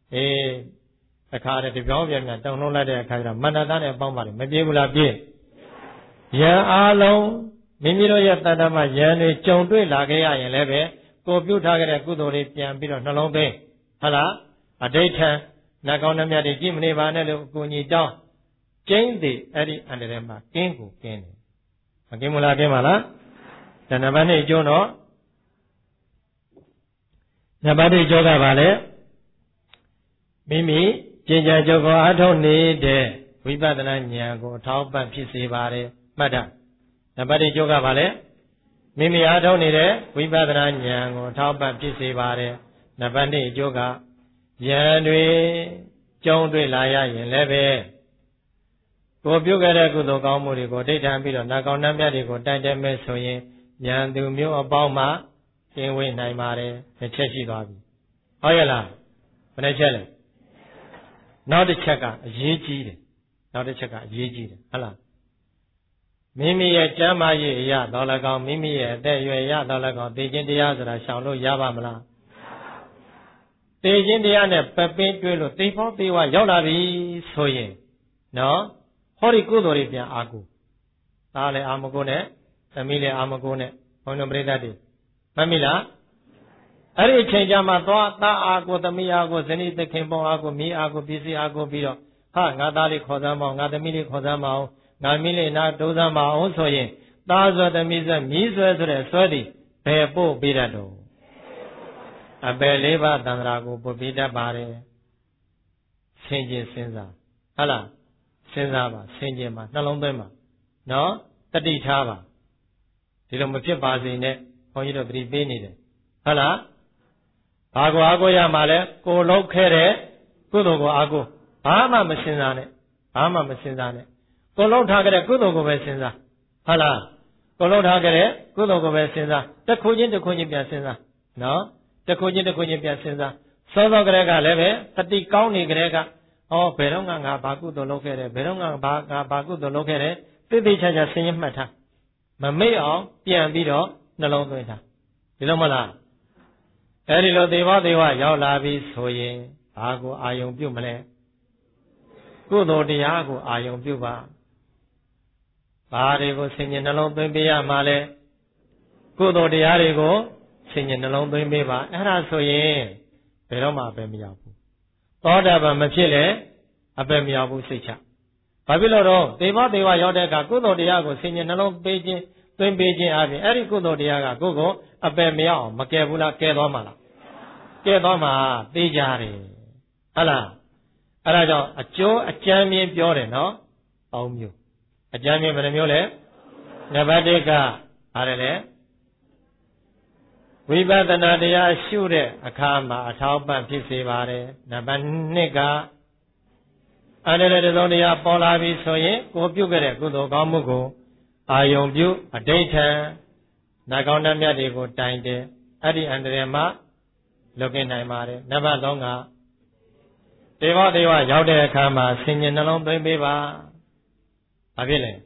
အခါတည်းတပြောင်းပြန်တုံလုံးလိုက်တဲ့အခါကျတော့မနတနဲ့အပေါင်းပါတွေမပြေဘူးလားပြေယံအားလုံးမိမိတို့ရဲ့တဏ္ဍမှာယံတွေကြုံတွေ့လာခဲ့ရရင်လည်းပဲကိုပြုထားခဲ့တဲ့ကုသိုလ်တွေပြန်ပြီးတော့နှလုံးသွင်းဟုတ်လားအဋိဋ္ဌံနတ်ကောင်းနှမြတ်တွေကြည့်မနေပါနဲ့လို့အကူအညီတောင်းကျင်းသည်အဲ့ဒီအန္တရာယ်မှာကင်းကိုကင်းတယ်မကင်းဘူးလားကင်းပါလားဒါနံပါတ်2အကျိုးတော့နံပါတ်2အကျိုးကပါလေမိမိပညာကြုတ်ကိုအားထုတ်နေတဲ့ဝိပဿနာဉာဏ်ကိုအထောက်ပံ့ဖြစ်စေပါတယ်မှတ်တာနံပါတ်2အကျိုးကပါလေမိမိအားထုတ်နေတဲ့ဝိပဿနာဉာဏ်ကိုအထောက်ပံ့ဖြစ်စေပါတယ်နံပါတ်2အကျိုးကဉာဏ်တွေကြုံတွေ့လာရရင်လည်းပဲကိုပြုခဲ့တဲ့ကုသိုလ်ကောင်းမှုတွေကိုဒိဋ္ဌံပြီးတော့နာကောင်းနှမြတ်တွေကိုတိုက်တယ်မဲ့ဆိုရင်ဉာဏ်သူမျိုးအပေါင်းမှာကျင်းဝေးနိုင်ပါတယ်တစ်ချက်ရှိသွားပြီဟုတ်ရဲ့လားဘယ်နှချက်လဲနောက်တစ်ချက်ကအရေးကြီးတယ်နောက်တစ်ချက်ကအရေးကြီးတယ်ဟုတ်လားမိမိရဲ့ကျမ်းမာရေးအရာတော်လည်းကောင်းမိမိရဲ့အသက်အရွယ်ရတော်လည်းကောင်းသိခြင်းတရားဆိုတာရှောင်လို့ရပါမလားသိခြင်းတရားနဲ့ပပင်းတွေးလို့သိဖို့သိဝရောက်လာပြီဆိုရင်နော်ဟောဒီကုသိုလ်တွေပြန်အာကုသားလည်းအာမကုနဲ့သမီးလည်းအာမကုနဲ့ဘုန်းတော်ပရိသတ်တွေမှတ်မိလားအဲ့ဒီအချိန်ကြမှာသွားသားအာကုသမီးအာကုဇနီးသခင်ပေါင်းအာကုမိအာကုပစ္စည်းအာကုပြီးတော့ဟာငါသားလေးခေါ်စမ်းမအောင်ငါသမီးလေးခေါ်စမ်းမအောင်ငါမီးလေးနာတိုးစမ်းမအောင်ဆိုရင်သားဆွဲသမီးဆွဲမြည်ဆွဲဆိုတဲ့ဆွဲသည်ဘယ်ပို့ပေးတတ်တော့အပယ်လေးပါးသံဃာကိုပို့ပေးတတ်ပါတယ်ဆင်ခြင်စဉ်းစားဟုတ်လားစဉ်းစားပါဆင်ခြင်ပါနှလုံးသွင်းပါနော်တတိထားပါဒီလိုမဖြစ်ပါစေနဲ့ဘုန်းကြီးတို့သတိပေးနေတယ်ဟုတ်လားဘာကိုအားကိုးရမှာလဲကိုလောက်ခဲ့တဲ့ကုသိုလ်ကိုအားကိုးဘာမှမစဉ်းစားနဲ့ဘာမှမစဉ်းစားနဲ့ကိုလောက်ထားခဲ့တဲ့ကုသိုလ်ကိုပဲစဉ်းစားဟုတ်လားကိုလောက်ထားခဲ့တဲ့ကုသိုလ်ကိုပဲစဉ်းစားတစ်ခုချင်းတစ်ခုချင်းပြန်စဉ်းစားနော်တစ်ခုချင်းတစ်ခုချင်းပြန်စဉ်းစားစောစောကလေးကလည်းပဲတတိကောင်းနေကလေးကဘယ်တော့ငါဘာကုသိုလ်လုပ်ခဲ့တယ်ဘယ်တော့ငါဘာကုသိုလ်လုပ်ခဲ့တယ်သိသိချာချာစဉ်းရမှတ်ထားမမေ့အောင်ပြန်ပြီးတော့နှလုံးသွင်းထားဒီလိုမလားအဲဒီလိုသေဘောသေဝရောက်လာပြီဆိုရင်ဘာကိုအာယုံပြုမလဲကုသိုလ်တရားကိုအာယုံပြုပါဘာတွေကိုဆင်ញင်နှလုံးသွင်းပေးရမှာလဲကုသိုလ်တရားတွေကိုဆင်ញင်နှလုံးသွင်းပေးပါအဲ့ဒါဆိုရင်ဘယ်တော့မှအပယ်မရောက်ဘူးသောတာပန်မဖြစ်လေအပယ်မရောက်ဘူးစိတ်ချဘာဖြစ်လို့တော့သေဘောသေဝရောက်တဲ့အခါကုသိုလ်တရားကိုဆင်ញင်နှလုံးပေးခြင်းသွင်းပေးခြင်းအပြင်အဲ့ဒီကုသိုလ်တရားကကိုယ့်ကိုအပယ်မရောက်အောင်မကယ်ဘူးလားကယ်သွားမှာလားကယ်သွားမှာသိကြတယ်ဟုတ်လားအဲ့ဒါကြောင့်အကျိုးအကျမ်းမြင်ပြောတယ်နော်၃မျိုးအကျမ်းမြင်ဘယ်နှမျိုးလဲနံပါတ်1ကအားတယ်ဝိပဿနာတရားရှုတဲ့အခါမှာအထောက်ပံ့ဖြစ်စေပါတယ်နံပါတ်2ကအန္တရာယ်တုံးတရားပေါ်လာပြီဆိုရင်ကိုပြုတ်ခဲ့တဲ့ကုသိုလ်ကောင်းမှုကိုအာယုံပြုအဋိဋ္ဌံနာကောင်းနှမြတ်တွေကိုတိုင်တယ်အဲ့ဒီအန္တရာယ်မှာလွတ်ကင်းနိုင်ပါတယ်နံပါတ်3ကတေဝတေဝရောက်တဲ့အခါမှာဆင်ញင်နှလုံးသွင်းပေးပါဘာဖြစ်လဲ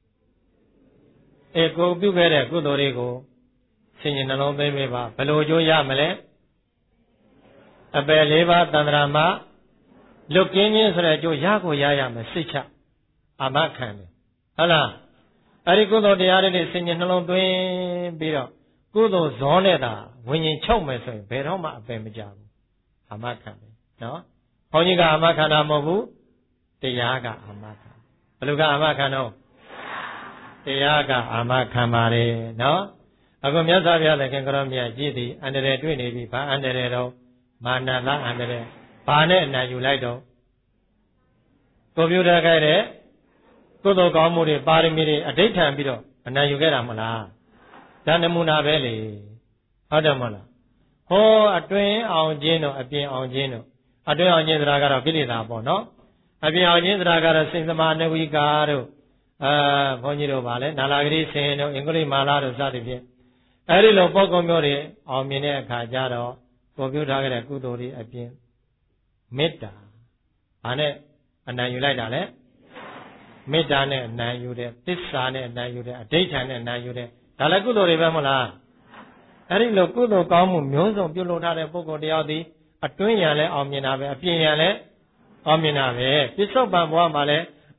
ကိုပြုတ်ခဲ့တဲ့ကုသိုလ်တွေကိုဆင်ញင်နှလုံးသွင်းပေးပါဘယ်လိုအကျိုးရမလဲအပယ်လေးပါးတန်ត្រာမှာလွတ်ကင်းခြင်းဆိုတဲ့အကျိုးရကိုရမယ်စိတ်ချအာမခံတယ်ဟုတ်လားအဲ့ဒီကုသိုလ်တရားတွေဆင်ញင်နှလုံးသွင်းပြီးတော့ကုသိုလ်ဇောနဲ့သာဝิญဉ်ချုပ်မယ်ဆိုရင်ဘယ်တော့မှအပယ်မကြဘူးအာမခံတယ်နော်ဘုန်းကြီးကအာမခံတာမဟုတ်ဘူးတရားကအာမခံဘယ်လိုကအာမခံတော့တရားကအာမခံပါတယ်နော်အခုမြတ်စွာဘုရားသခင်ကိုရောမြတ်ကြည်သည်အန္တရာယ်တွေ့နေပြီဘာအန္တရာယ်တော့မာနလားအန္တရာယ်ဘာနဲ့အနံ့ယူလိုက်တော့ကိုပြုထားခဲ့တဲ့ကုသိုလ်ကောင်းမှုတွေပါရမီတွေအဋိဋ္ဌံပြီးတော့အနံ့ယူခဲ့တာမလားဒါနမူနာပဲလေဟုတ်တယ်မဟုတ်လားဟောအတွင်းအောင်ခြင်းတို့အပြင်အောင်ခြင်းတို့အတွင်းအောင်ခြင်းဆိုတာကတော့ကိလေသာပေါ့နော်အပြင်အောင်ခြင်းဆိုတာကတော့စိတ်သမာနဝိကာတို့ဘုန်းကြီးတို့ဗာလဲနာလာဂရိဆင်တို့အင်္ဂလိပ်မာလာတို့စသဖြင့်အဲဒီလိုပုဂ္ဂိုလ်မျိုးတွေအောင်မြင်တဲ့အခါကျတော့ကိုပြုထားခဲ့တဲ့ကုသိုလ်တွေအပြင်မေတ္တာဘာနဲ့အနံ့ယူလိုက်တာလဲမေတ္တာနဲ့အနံ့ယူတဲ့သစ္စာနဲ့အနံ့ယူတဲ့အဋိဋ္ဌာန်နဲ့အနံ့ယူတဲ့ဒါလည်းကုသိုလ်တွေပဲမဟုတ်လားအဲဒီလိုကုသိုလ်ကောင်းမှုမျိုးစုံပြုလုပ်ထားတဲ့ပုဂ္ဂိုလ်တယောက်သည်အတွင်းရန်လည်းအောင်မြင်တာပဲအပြင်ရန်လည်းအောင်မြင်တာပဲပစ္စုပန်ဘဝမှာလည်း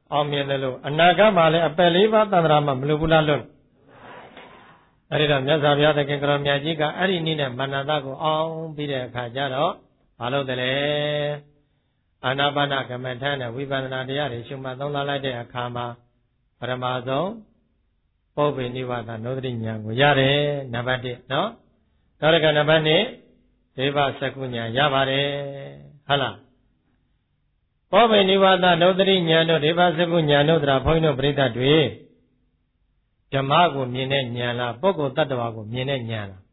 အောင်မြင်တယ်လို့အနာဂတ်မှာလည်းအပယ်လေးပါးသန္တရာမှာမလိုဘူးလားလို့အဲ့ဒီတော့မြတ်စွာဘုရားသခင်ကိုရောမြတ်ကြီးကအဲ့ဒီနည်းနဲ့မန္တတာကိုအောင်ပြီးတဲ့အခါကျတော့မလုပ်တယ်လေအာနာပါနကမ္မထာနဲ့ဝိပဿနာတရားတွေရှုမှတ်သုံးသပ်လိုက်တဲ့အခါမှာပရမဆုံးပုပ္ပေနိဝါဒနုဒတိဉာဏ်ကိုရတယ်နံပါတ်1နော်နောက်တစ်ခါနံပါတ်2ဒေဝစကုဉာဏ်ရပါတယ်ဟုတ်လားပုပ္ပေနိဝါဒနုဒတိဉာဏ်တို့ဒေဝစကုဉာဏ်တို့တရားဘုန်းကြီးတို့ပြိဿတွေဓမ္မကိုမြင်တဲ့ဉာဏ်လားပုဂ္ဂိုလ်တ attva ကိုမြင်တဲ့ဉာဏ်လား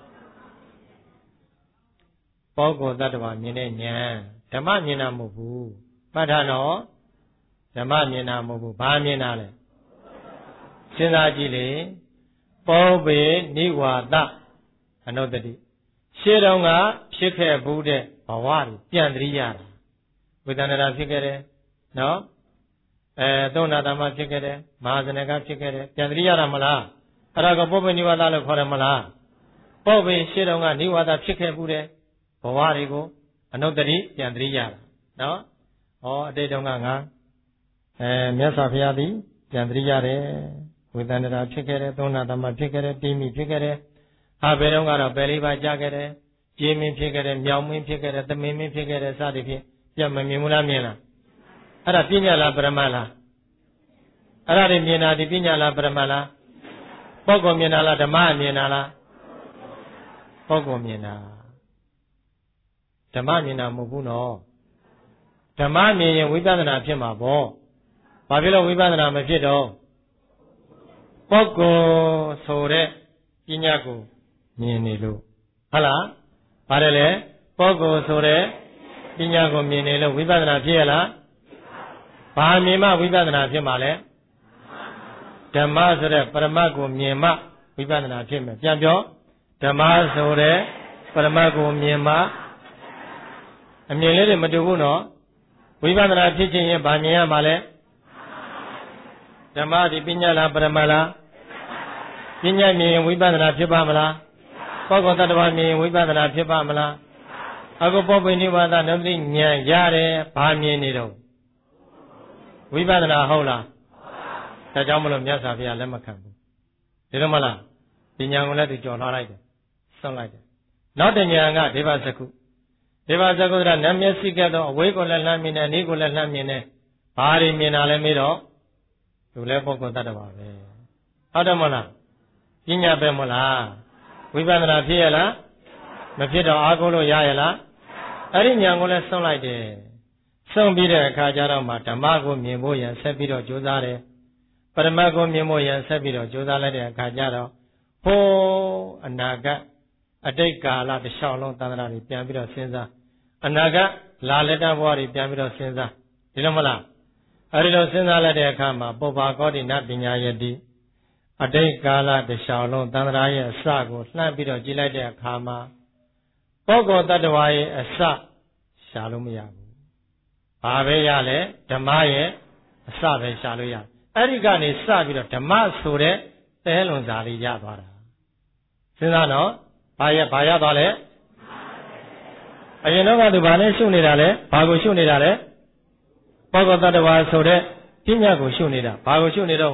ပုဂ္ဂိုလ်တ attva မြင်တဲ့ဉာဏ်ဓမ္မမြင်တာမဟုတ်ဘူးမှတ်ထားနော်ဓမ္မမြင်တာမဟုတ်ဘူးဘာမြင်တာလဲစဉ်းစားကြည့်လေပုပ္ပေနိဝါဒအနုတ္တိရှေးတုန်းကဖြစ်ခဲ့ဘူးတဲ့ဘဝတွေပြန်သတိရတာဝေဒနာဖြစ်ခဲ့တယ်နော်သုံးနာသမဖြစ်ခဲ့တယ်မဟာဇနကဖြစ်ခဲ့တယ်ပြန်သတိရတာမလားအဲ့ဒါကပုပ္ပေနိဝါဒလို့ခေါ်တယ်မလားပုပ္ပေရှေးတုန်းကနိဝါဒဖြစ်ခဲ့ဘူးတဲ့ဘဝတွေကိုအနုတ္တိပြန်သတိရတာနော်အတိတ်တုန်းကငါမြတ်စွာဘုရားသည်ပြန်သတိရတယ်ဝေဒနာဖြစ်ခဲ့တယ်သုံးနာသမဖြစ်ခဲ့တယ်တိမိဖြစ်ခဲ့တယ်ဘယ်တုန်းကတော့ပယ်လေးပါးကြားခဲ့တယ်ကြေးမင်းဖြစ်ခဲ့တယ်မြောင်မင်းဖြစ်ခဲ့တယ်သမင်းမင်းဖြစ်ခဲ့တယ်စသည်ဖြင့်ပြန်မမြင်ဘူးလားမြင်လားအဲ့ဒါပညာလားပရမတ်လားအဲ့ဒါတွေမြင်တာဒီပညာလားပရမတ်လားပုဂ္ဂိုလ်မြင်တာလားဓမ္မမြင်တာလားပုဂ္ဂိုလ်မြင်တာဓမ္မမြင်တာမဟုတ်ဘူးနော်ဓမ္မမြင်ရင်ဝိပဿနာဖြစ်မှာပေါ့ဘာဖြစ်လို့ဝိပဿနာမဖြစ်တော့ပုဂ္ဂိုလ်ဆိုတဲ့ပညာကိုမြင်နေလို့ဟုတ်လားပါတယ်လေပုဂ္ဂိုလ်ဆိုတဲ့ပညာကိုမြင်နေလို့ဝိပဿနာဖြစ်ရလားဘာမြင်မှဝိပဿနာဖြစ်မှာလဲဓမ္မဆိုတဲ့ပရမတ်ကိုမြင်မှဝိပဿနာဖြစ်မယ်ပြန်ပြောဓမ္မဆိုတဲ့ပရမတ်ကိုမြင်မှအမြင်လေးတွေမတူဘူးနော်ဝိပဿနာဖြစ်ခြင်းရင်ဘာမြင်ရမှာလဲဓမ္မဒီပညာလားပရမတ်လားပညာမြင်ရင်ဝိပဿနာဖြစ်ပါမလားပုဂ္ဂိုလ်တ attva မြင်ရင်ဝိပဿနာဖြစ်ပါမလားအခုပုပ္ပေနိဝါဒနုဒတိဉာဏ်ရတယ်ဘာမြင်နေတော့ဝိပဿနာဟုတ်လားဒါကြောင့်မလို့မြတ်စွာဘုရားလက်မခံဘူးဒီလိုမလားဒီဉာဏ်ကိုလည်းသူကြော်ထားလိုက်တယ်ဆွန့်လိုက်တယ်နောက်တဉာဏ်ကဒေဝစကုဒေဝစကုတ္တရနတ်မျက်စိကဲ့သို့အဝေးကိုလည်းလှမ်းမြင်တယ်အနီးကိုလည်းလှမ်းမြင်တယ်ဘာတွေမြင်တာလဲမေးတော့သူလည်းပုဂ္ဂိုလ်တ attva ပဲဟုတ်တယ်မလားပညာပဲမလားဝိပဿနာဖြစ်ရလားမဖြစ်တော့အားကိုးလို့ရရလားအဲ့ဒီဉာဏ်ကိုလည်းဆွန့်လိုက်တယ်ဆွန့်ပြီးတဲ့အခါကျတော့မှဓမ္မကိုမြင်ဖို့ရန်ဆက်ပြီးတော့ကြိုးစားတယ်ပရမတ်ကိုမြင်ဖို့ရန်ဆက်ပြီးတော့ကြိုးစားလိုက်တဲ့အခါကျတော့ဟိုးအနာဂတ်အတိတ်ကာလတစ်လျှောက်လုံးသန္တရာတွေပြန်ပြီးတော့စဉ်းစားအနာဂတ်လာလက်တဘဝတွေပြန်ပြီးတော့စဉ်းစားဒီလိုမလားအဲ့ဒီလိုစဉ်းစားလိုက်တဲ့အခါမှာပုပ္ပါကောတိနပညာယတိအတိတ်ကာလတစ်လျှောက်လုံးသန္တရာရဲ့အစကိုလှမ်းပြီးတော့ကြည့်လိုက်တဲ့အခါမှာပုဂ္ဂိုလ်တ attva ရဲ့အစရှာလို့မရဘူးဘာပဲရလဲဓမ္မရဲ့အစပဲရှာလို့ရအဲ့ဒီကနေစပြီးတော့ဓမ္မဆိုတဲ့သဲလွန်စာလေးရသွားတာစဉ်းစားနော်ဘာရသွားလဲအရင်တော့ကသူဘာနဲ့ရှုနေတာလဲဘာကိုရှုနေတာလဲပုဂ္ဂိုလ်တ attva ဆိုတဲ့ပညာကိုရှုနေတာဘာကိုရှုနေတော့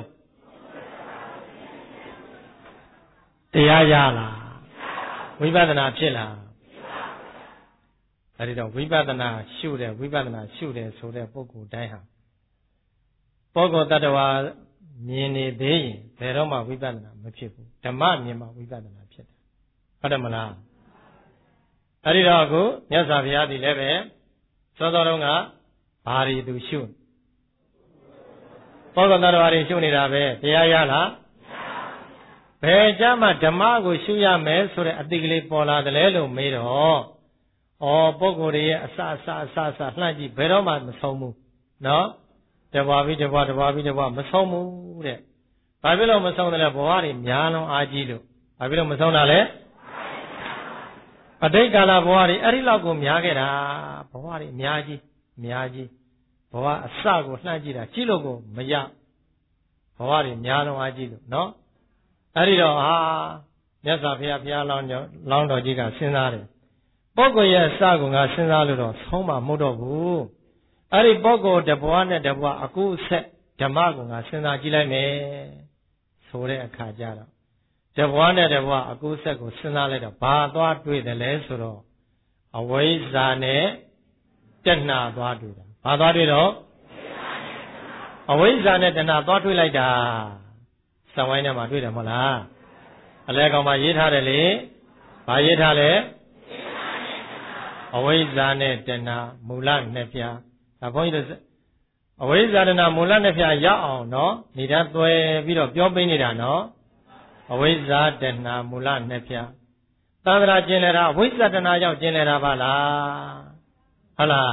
တရားရလားဝိပဿနာဖြစ်လားအဲဒီတော့ဝိပဿနာရှုတယ်ဆိုတဲ့ပုဂ္ဂိုလ်တိုင်းဟာပုဂ္ဂိုလ်တ attva မြင်နေသေးရင်ဘယ်တော့မှဝိပဿနာမဖြစ်ဘူးဓမ္မမြင်မှဝိပဿနာဖြစ်တယ်ဟုတ်တယ်မလားအဲဒီတော့အခုမြတ်စွာဘုရားဒီလည်းပဲစောစောတုန်းကဘာတွေသူရှုပုဂ္ဂိုလ်တ attva တွေရှုနေတာပဲတရားရလားဘယ်ကြမှာဓမ္မကိုရှုရမယ်ဆိုတဲ့အတိကလေးပေါ်လာတယ်လို့မေးတော့ပုဂ္ဂိုလ်တွေရဲ့အစလှမ်းကြည့်ဘယ်တော့မှမဆုံးဘူးနော်တဘွားပြီးတဘွားမဆုံးဘူးတဲ့ဘာဖြစ်လို့မဆုံးတယ်လဲဘဝတွေများလုံးအားကြီးလို့ဘာဖြစ်လို့မဆုံးတာလဲအတိတ်ကာလဘဝတွေအဲ့ဒီလောက်ကိုများခဲ့တာဘဝတွေအများကြီးဘဝအစကိုလှမ်းကြည့်တာကြည့်လို့ကိုမရဘဝတွေများလုံးအားကြီးလို့နော်အဲ့ဒီတော့မြတ်စွာဘုရားလောင်းတော်ကြီးကစဉ်းစားတယ်ပုဂ္ဂိုလ်ရဲ့အစကိုငါစဉ်းစားလို့တော့ဆုံးမှာမဟုတ်တော့ဘူးအဲ့ဒီပုဂ္ဂိုလ်တဘွားနဲ့တဘွားအခုဆက်ဓမ္မကိုငါစဉ်းစားကြည့်လိုက်မယ်ဆိုတဲ့အခါကျတော့တဘွားနဲ့တဘွားအခုဆက်ကိုစဉ်းစားလိုက်တော့ဘာသွားတွေ့တယ်လဲဆိုတော့အဝိဇ္ဇာနဲ့တဏှာသွားတွေ့တာဘာသွားတွေ့တော့အဝိဇ္ဇာနဲ့တဏှာသွားတွေ့လိုက်တာစံဝိုင်းထဲမှာတွေ့တယ်မဟုတ်လားအလဲကောင်မှာရေးထားတယ်လေဘာရေးထားလဲအဝိဇ္ဇာနဲ့တဏှာမူလနှစ်ဖြာဒါဘုန်းကြီးတို့အဝိဇ္ဇာတဏှာမူလနှစ်ဖြာရောက်အောင်နော်နေတန်းသွဲပြီးတော့ပြောပေးနေတာနော်အဝိဇ္ဇာတဏှာမူလနှစ်ဖြာသန္တရာကျင်လည်တာအဝိဇ္ဇာတဏှာကြောင့်ကျင်လည်တာပါလားဟုတ်လား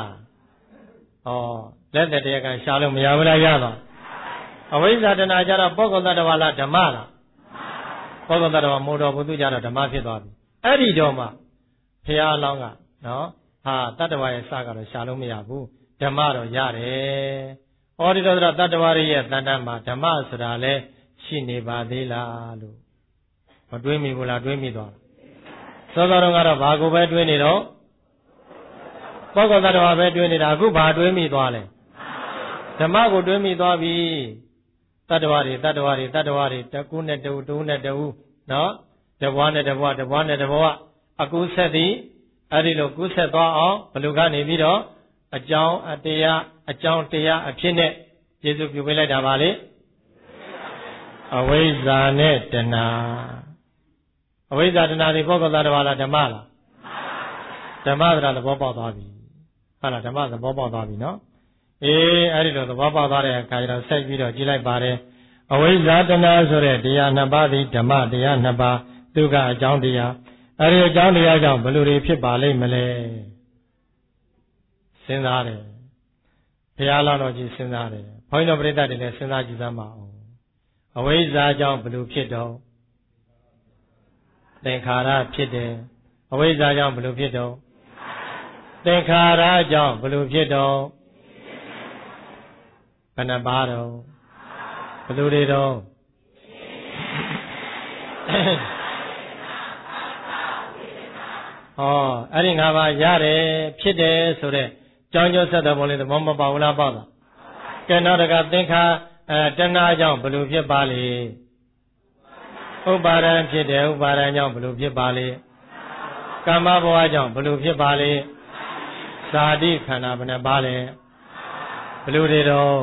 လက်သက်တရားကရှာလို့မရဘူးလားရပါအဝိဇ္ဇာတဏှာကြတော့ပုဂ္ဂိုလ်တ attva လားဓမ္မလားပုဂ္ဂိုလ်တ attva မို့တော်ဘုသူကြတော့ဓမ္မဖြစ်သွားပြီအဲ့ဒီတော့မှဘုရားအလောင်းကနော်တ attva ရဲ့စကတော့ရှာလို့မရဘူးဓမ္မတော့ရတယ်ဩဒီတော့တ attva ရဲ့တဏ္ဍာမှာဓမ္မဆိုတာလဲရှိနေပါသေးလားလို့မတွေးမိဘူးလားတွေးမိသွားစောစောတော့ကတော့ဘာကိုပဲတွေးနေတော့ပုဂ္ဂိုလ်တ attva ပဲတွေးနေတာအခုဘာတွေးမိသွားလဲဓမ္မကိုတွေးမိသွားပြီတ attva တွေတ attva တွေတကူနဲ့တူတူနဲ့တူနော်တဘွားနဲ့တဘွားတဘွားနဲ့တဘွားအကူဆက်သည်အဲ့ဒီလိုကူးဆက်သွားအောင်ဘလူကနေပြီးတော့အကြောင်းတရားအဖြစ်နဲ့ယေရှုပြုပေးလိုက်တာပါလေအဝိဇ္ဇာနဲ့တဏှာအဝိဇ္ဇာတဏှာဒီပုဂ္ဂိုလ်သားတစ်ပါးလားဓမ္မလားဓမ္မသရသဘောပေါက်သွားပြီဟုတ်လားဓမ္မသဘောပေါက်သွားပြီနော်အဲ့ဒီလိုသဘောပေါက်သွားတဲ့အခါကျတော့ဆက်ပြီးတော့ကြည့်လိုက်ပါတယ်အဝိဇ္ဇာတဏှာဆိုတဲ့တရားနှစ်ပါးသည်ဓမ္မတရားနှစ်ပါးသူကအကြောင်းတရားအဲ့ဒီအကြောင်းတရားကြောင့်ဘယ်လိုတွေဖြစ်ပါလိမ့်မလဲစဉ်းစားတယ်ဘုရားလောင်းတော်ကြီးစဉ်းစားတယ်ဘုန်းကြီးတို့ပြိဿတွေလည်းစဉ်းစားကြည့်သမ်းပါအောင်အဝိဇ္ဇာကြောင့်ဘယ်လိုဖြစ်တော့သင်္ခါရဖြစ်တယ်အဝိဇ္ဇာကြောင့်ဘယ်လိုဖြစ်တော့သင်္ခါရကြောင့်ဘယ်လိုဖြစ်တော့ဘယ်နှပါးတော့ဘယ်လိုတွေတော့အဲ့ဒီငါးပါးရတယ်ဖြစ်တယ်ဆိုတဲ့ကြောင်းကျိုးဆက်တဲ့ပုံလေးသဘောမပေါဘူးလားပေါ့လားကဲနောက်တကသင်္ခါတဏှာကြောင့်ဘယ်လိုဖြစ်ပါလိမ့်ဥပါဒံဖြစ်တယ်ဥပါဒံကြောင့်ဘယ်လိုဖြစ်ပါလိမ့်ကာမဘဝကြောင့်ဘယ်လိုဖြစ်ပါလိမ့်ဇာတိခန္ဓာဘယ်နှပါလဲဘယ်လိုတွေတော့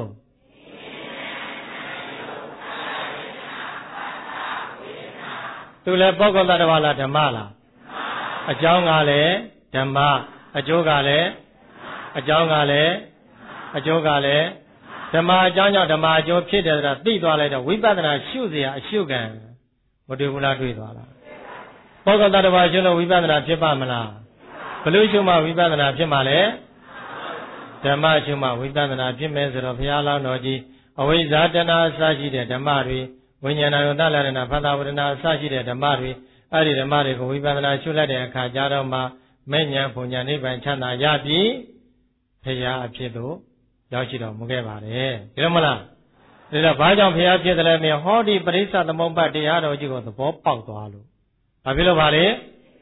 သူလည်းပုဂ္ဂိုလ်တ attva လားဓမ္မလားအကြောင်းကလည်းဓမ္မအကျိုးကလည်းအကြောင်းကလည်းအကျိုးကလည်းဓမ္မအကြောင်းကြောင့်ဓမ္မအကျိုးဖြစ်တယ်ဆိုတာသိသွားလိုက်တော့ဝိပဿနာရှုเสียအရှုခံမတွေ့ဘူးလားတွေ့သွားလားပုဂ္ဂိုလ်တ attva ရှုလို့ဝိပဿနာဖြစ်ပါမလားဘယ်လိုရှုမှဝိပဿနာဖြစ်မှာလဲဓမ္မရှုမှဝိပဿနာဖြစ်မယ်ဆိုတော့ဘုရားလောင်းတော်ကြီးအဝိဇ္ဇာတဏှာအစရှိတဲ့ဓမ္မတွေဝိညာဏယုတ္တလရဏဖသဝရဏအစရှိတဲ့ဓမ္မတွေအဲ့ဒီဓမ္မတွေကိုဝိပဿနာရှုလိုက်တဲ့အခါကျတော့မှမဲ့ညာဘုံညာနိဗ္ဗာန်ချမ်းသာရပြီဘုရားအဖြစ်သို့ရောက်ရှိတော်မူခဲ့ပါတယ်ဒီလိုမလားဒါတော့ဘာကြောင့်ဘုရားဖြစ်တယ်လဲမင်းဟောဒီပရိစ္ဆသမုပ္ပါတရားတော်ကြီးကိုသဘောပေါက်သွားလို့ဘာဖြစ်လို့ပါလဲ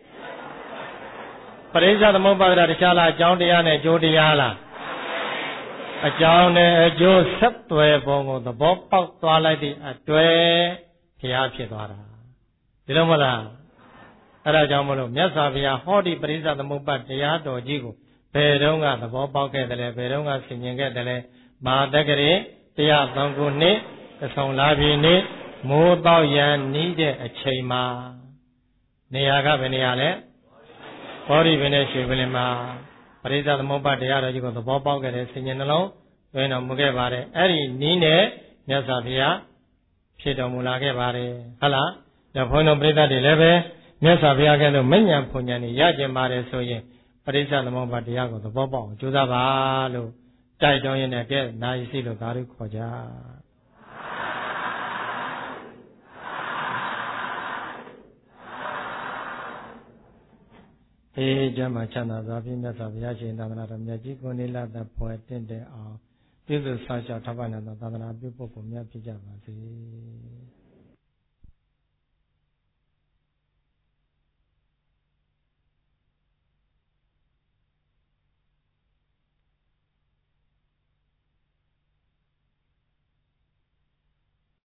ပရိစ္ဆသမုပ္ပါဒတခြားလားအကြောင်းတရားနဲ့အကျိုးတရားလားအကြောင်းနဲ့အကျိုးဆက်သွယ်ပုံကိုသဘောပေါက်သွားလိုက်သည့်အတွက်ဘုရားဖြစ်သွားတာဒီလိုမလားအဲ့ဒါကြောင့်မလို့မြတ်စွာဘုရားဟောဒီပရိစ္ဆသမုပ္ပါတရားတော်ကြီးကိုဘယ်တုန်းကသဘောပေါက်ခဲ့တယ်လဲဘယ်တုန်းကဆင်ញင်ခဲ့တယ်လဲမဟာတက္ကရေ103ခုနှစ်သဆုံလာပြီနေ့မိုးတောက်ရန်နီးတဲ့အချိန်မှာနေရာကဘယ်နေရာလဲဘောဓိပင်နဲ့ရွှေပင်မှာပရိစ္ဆသမုပ္ပါတရားတော်ကြီးကိုသဘောပေါက်ခဲ့တယ်ဆင်ញင်နှလုံးသွင်းတော်မူခဲ့ပါတယ်အဲ့ဒီနီးနဲ့မြတ်စွာဘုရားဖြစ်တော်မူလာခဲ့ပါတယ်ဟုတ်လားဒါဘုန်းတော်ပရိသတ်တွေလည်းပဲမြတ်စွာဘုရားကဲလို့မဉ္ဇဉ်ဘုံဉဏ်တွေရကျင်ပါတယ်ဆိုရင်ပရိစ္ဆသမုပ္ပါတရားကိုသဘောပေါက်အောင်ကြိုးစားပါလို့တိုက်တွန်းရင်းနဲ့ကဲနာယီစီလို့သာဓုခေါ်ကြကျမ်းမှာချမ်းသာစွာဖြင့်မြတ်စွာဘုရားရှင်သာသနာတော်မြတ်ကြီးကိုနေလာတဲ့ဖွယ်တင့်တဲ့အောင်ပြုစုဆောက်ရှောက်ထောက်ပံ့တဲ့သာသနာပြုပုဂ္ဂိုလ်များဖြစ်ကြပါစေ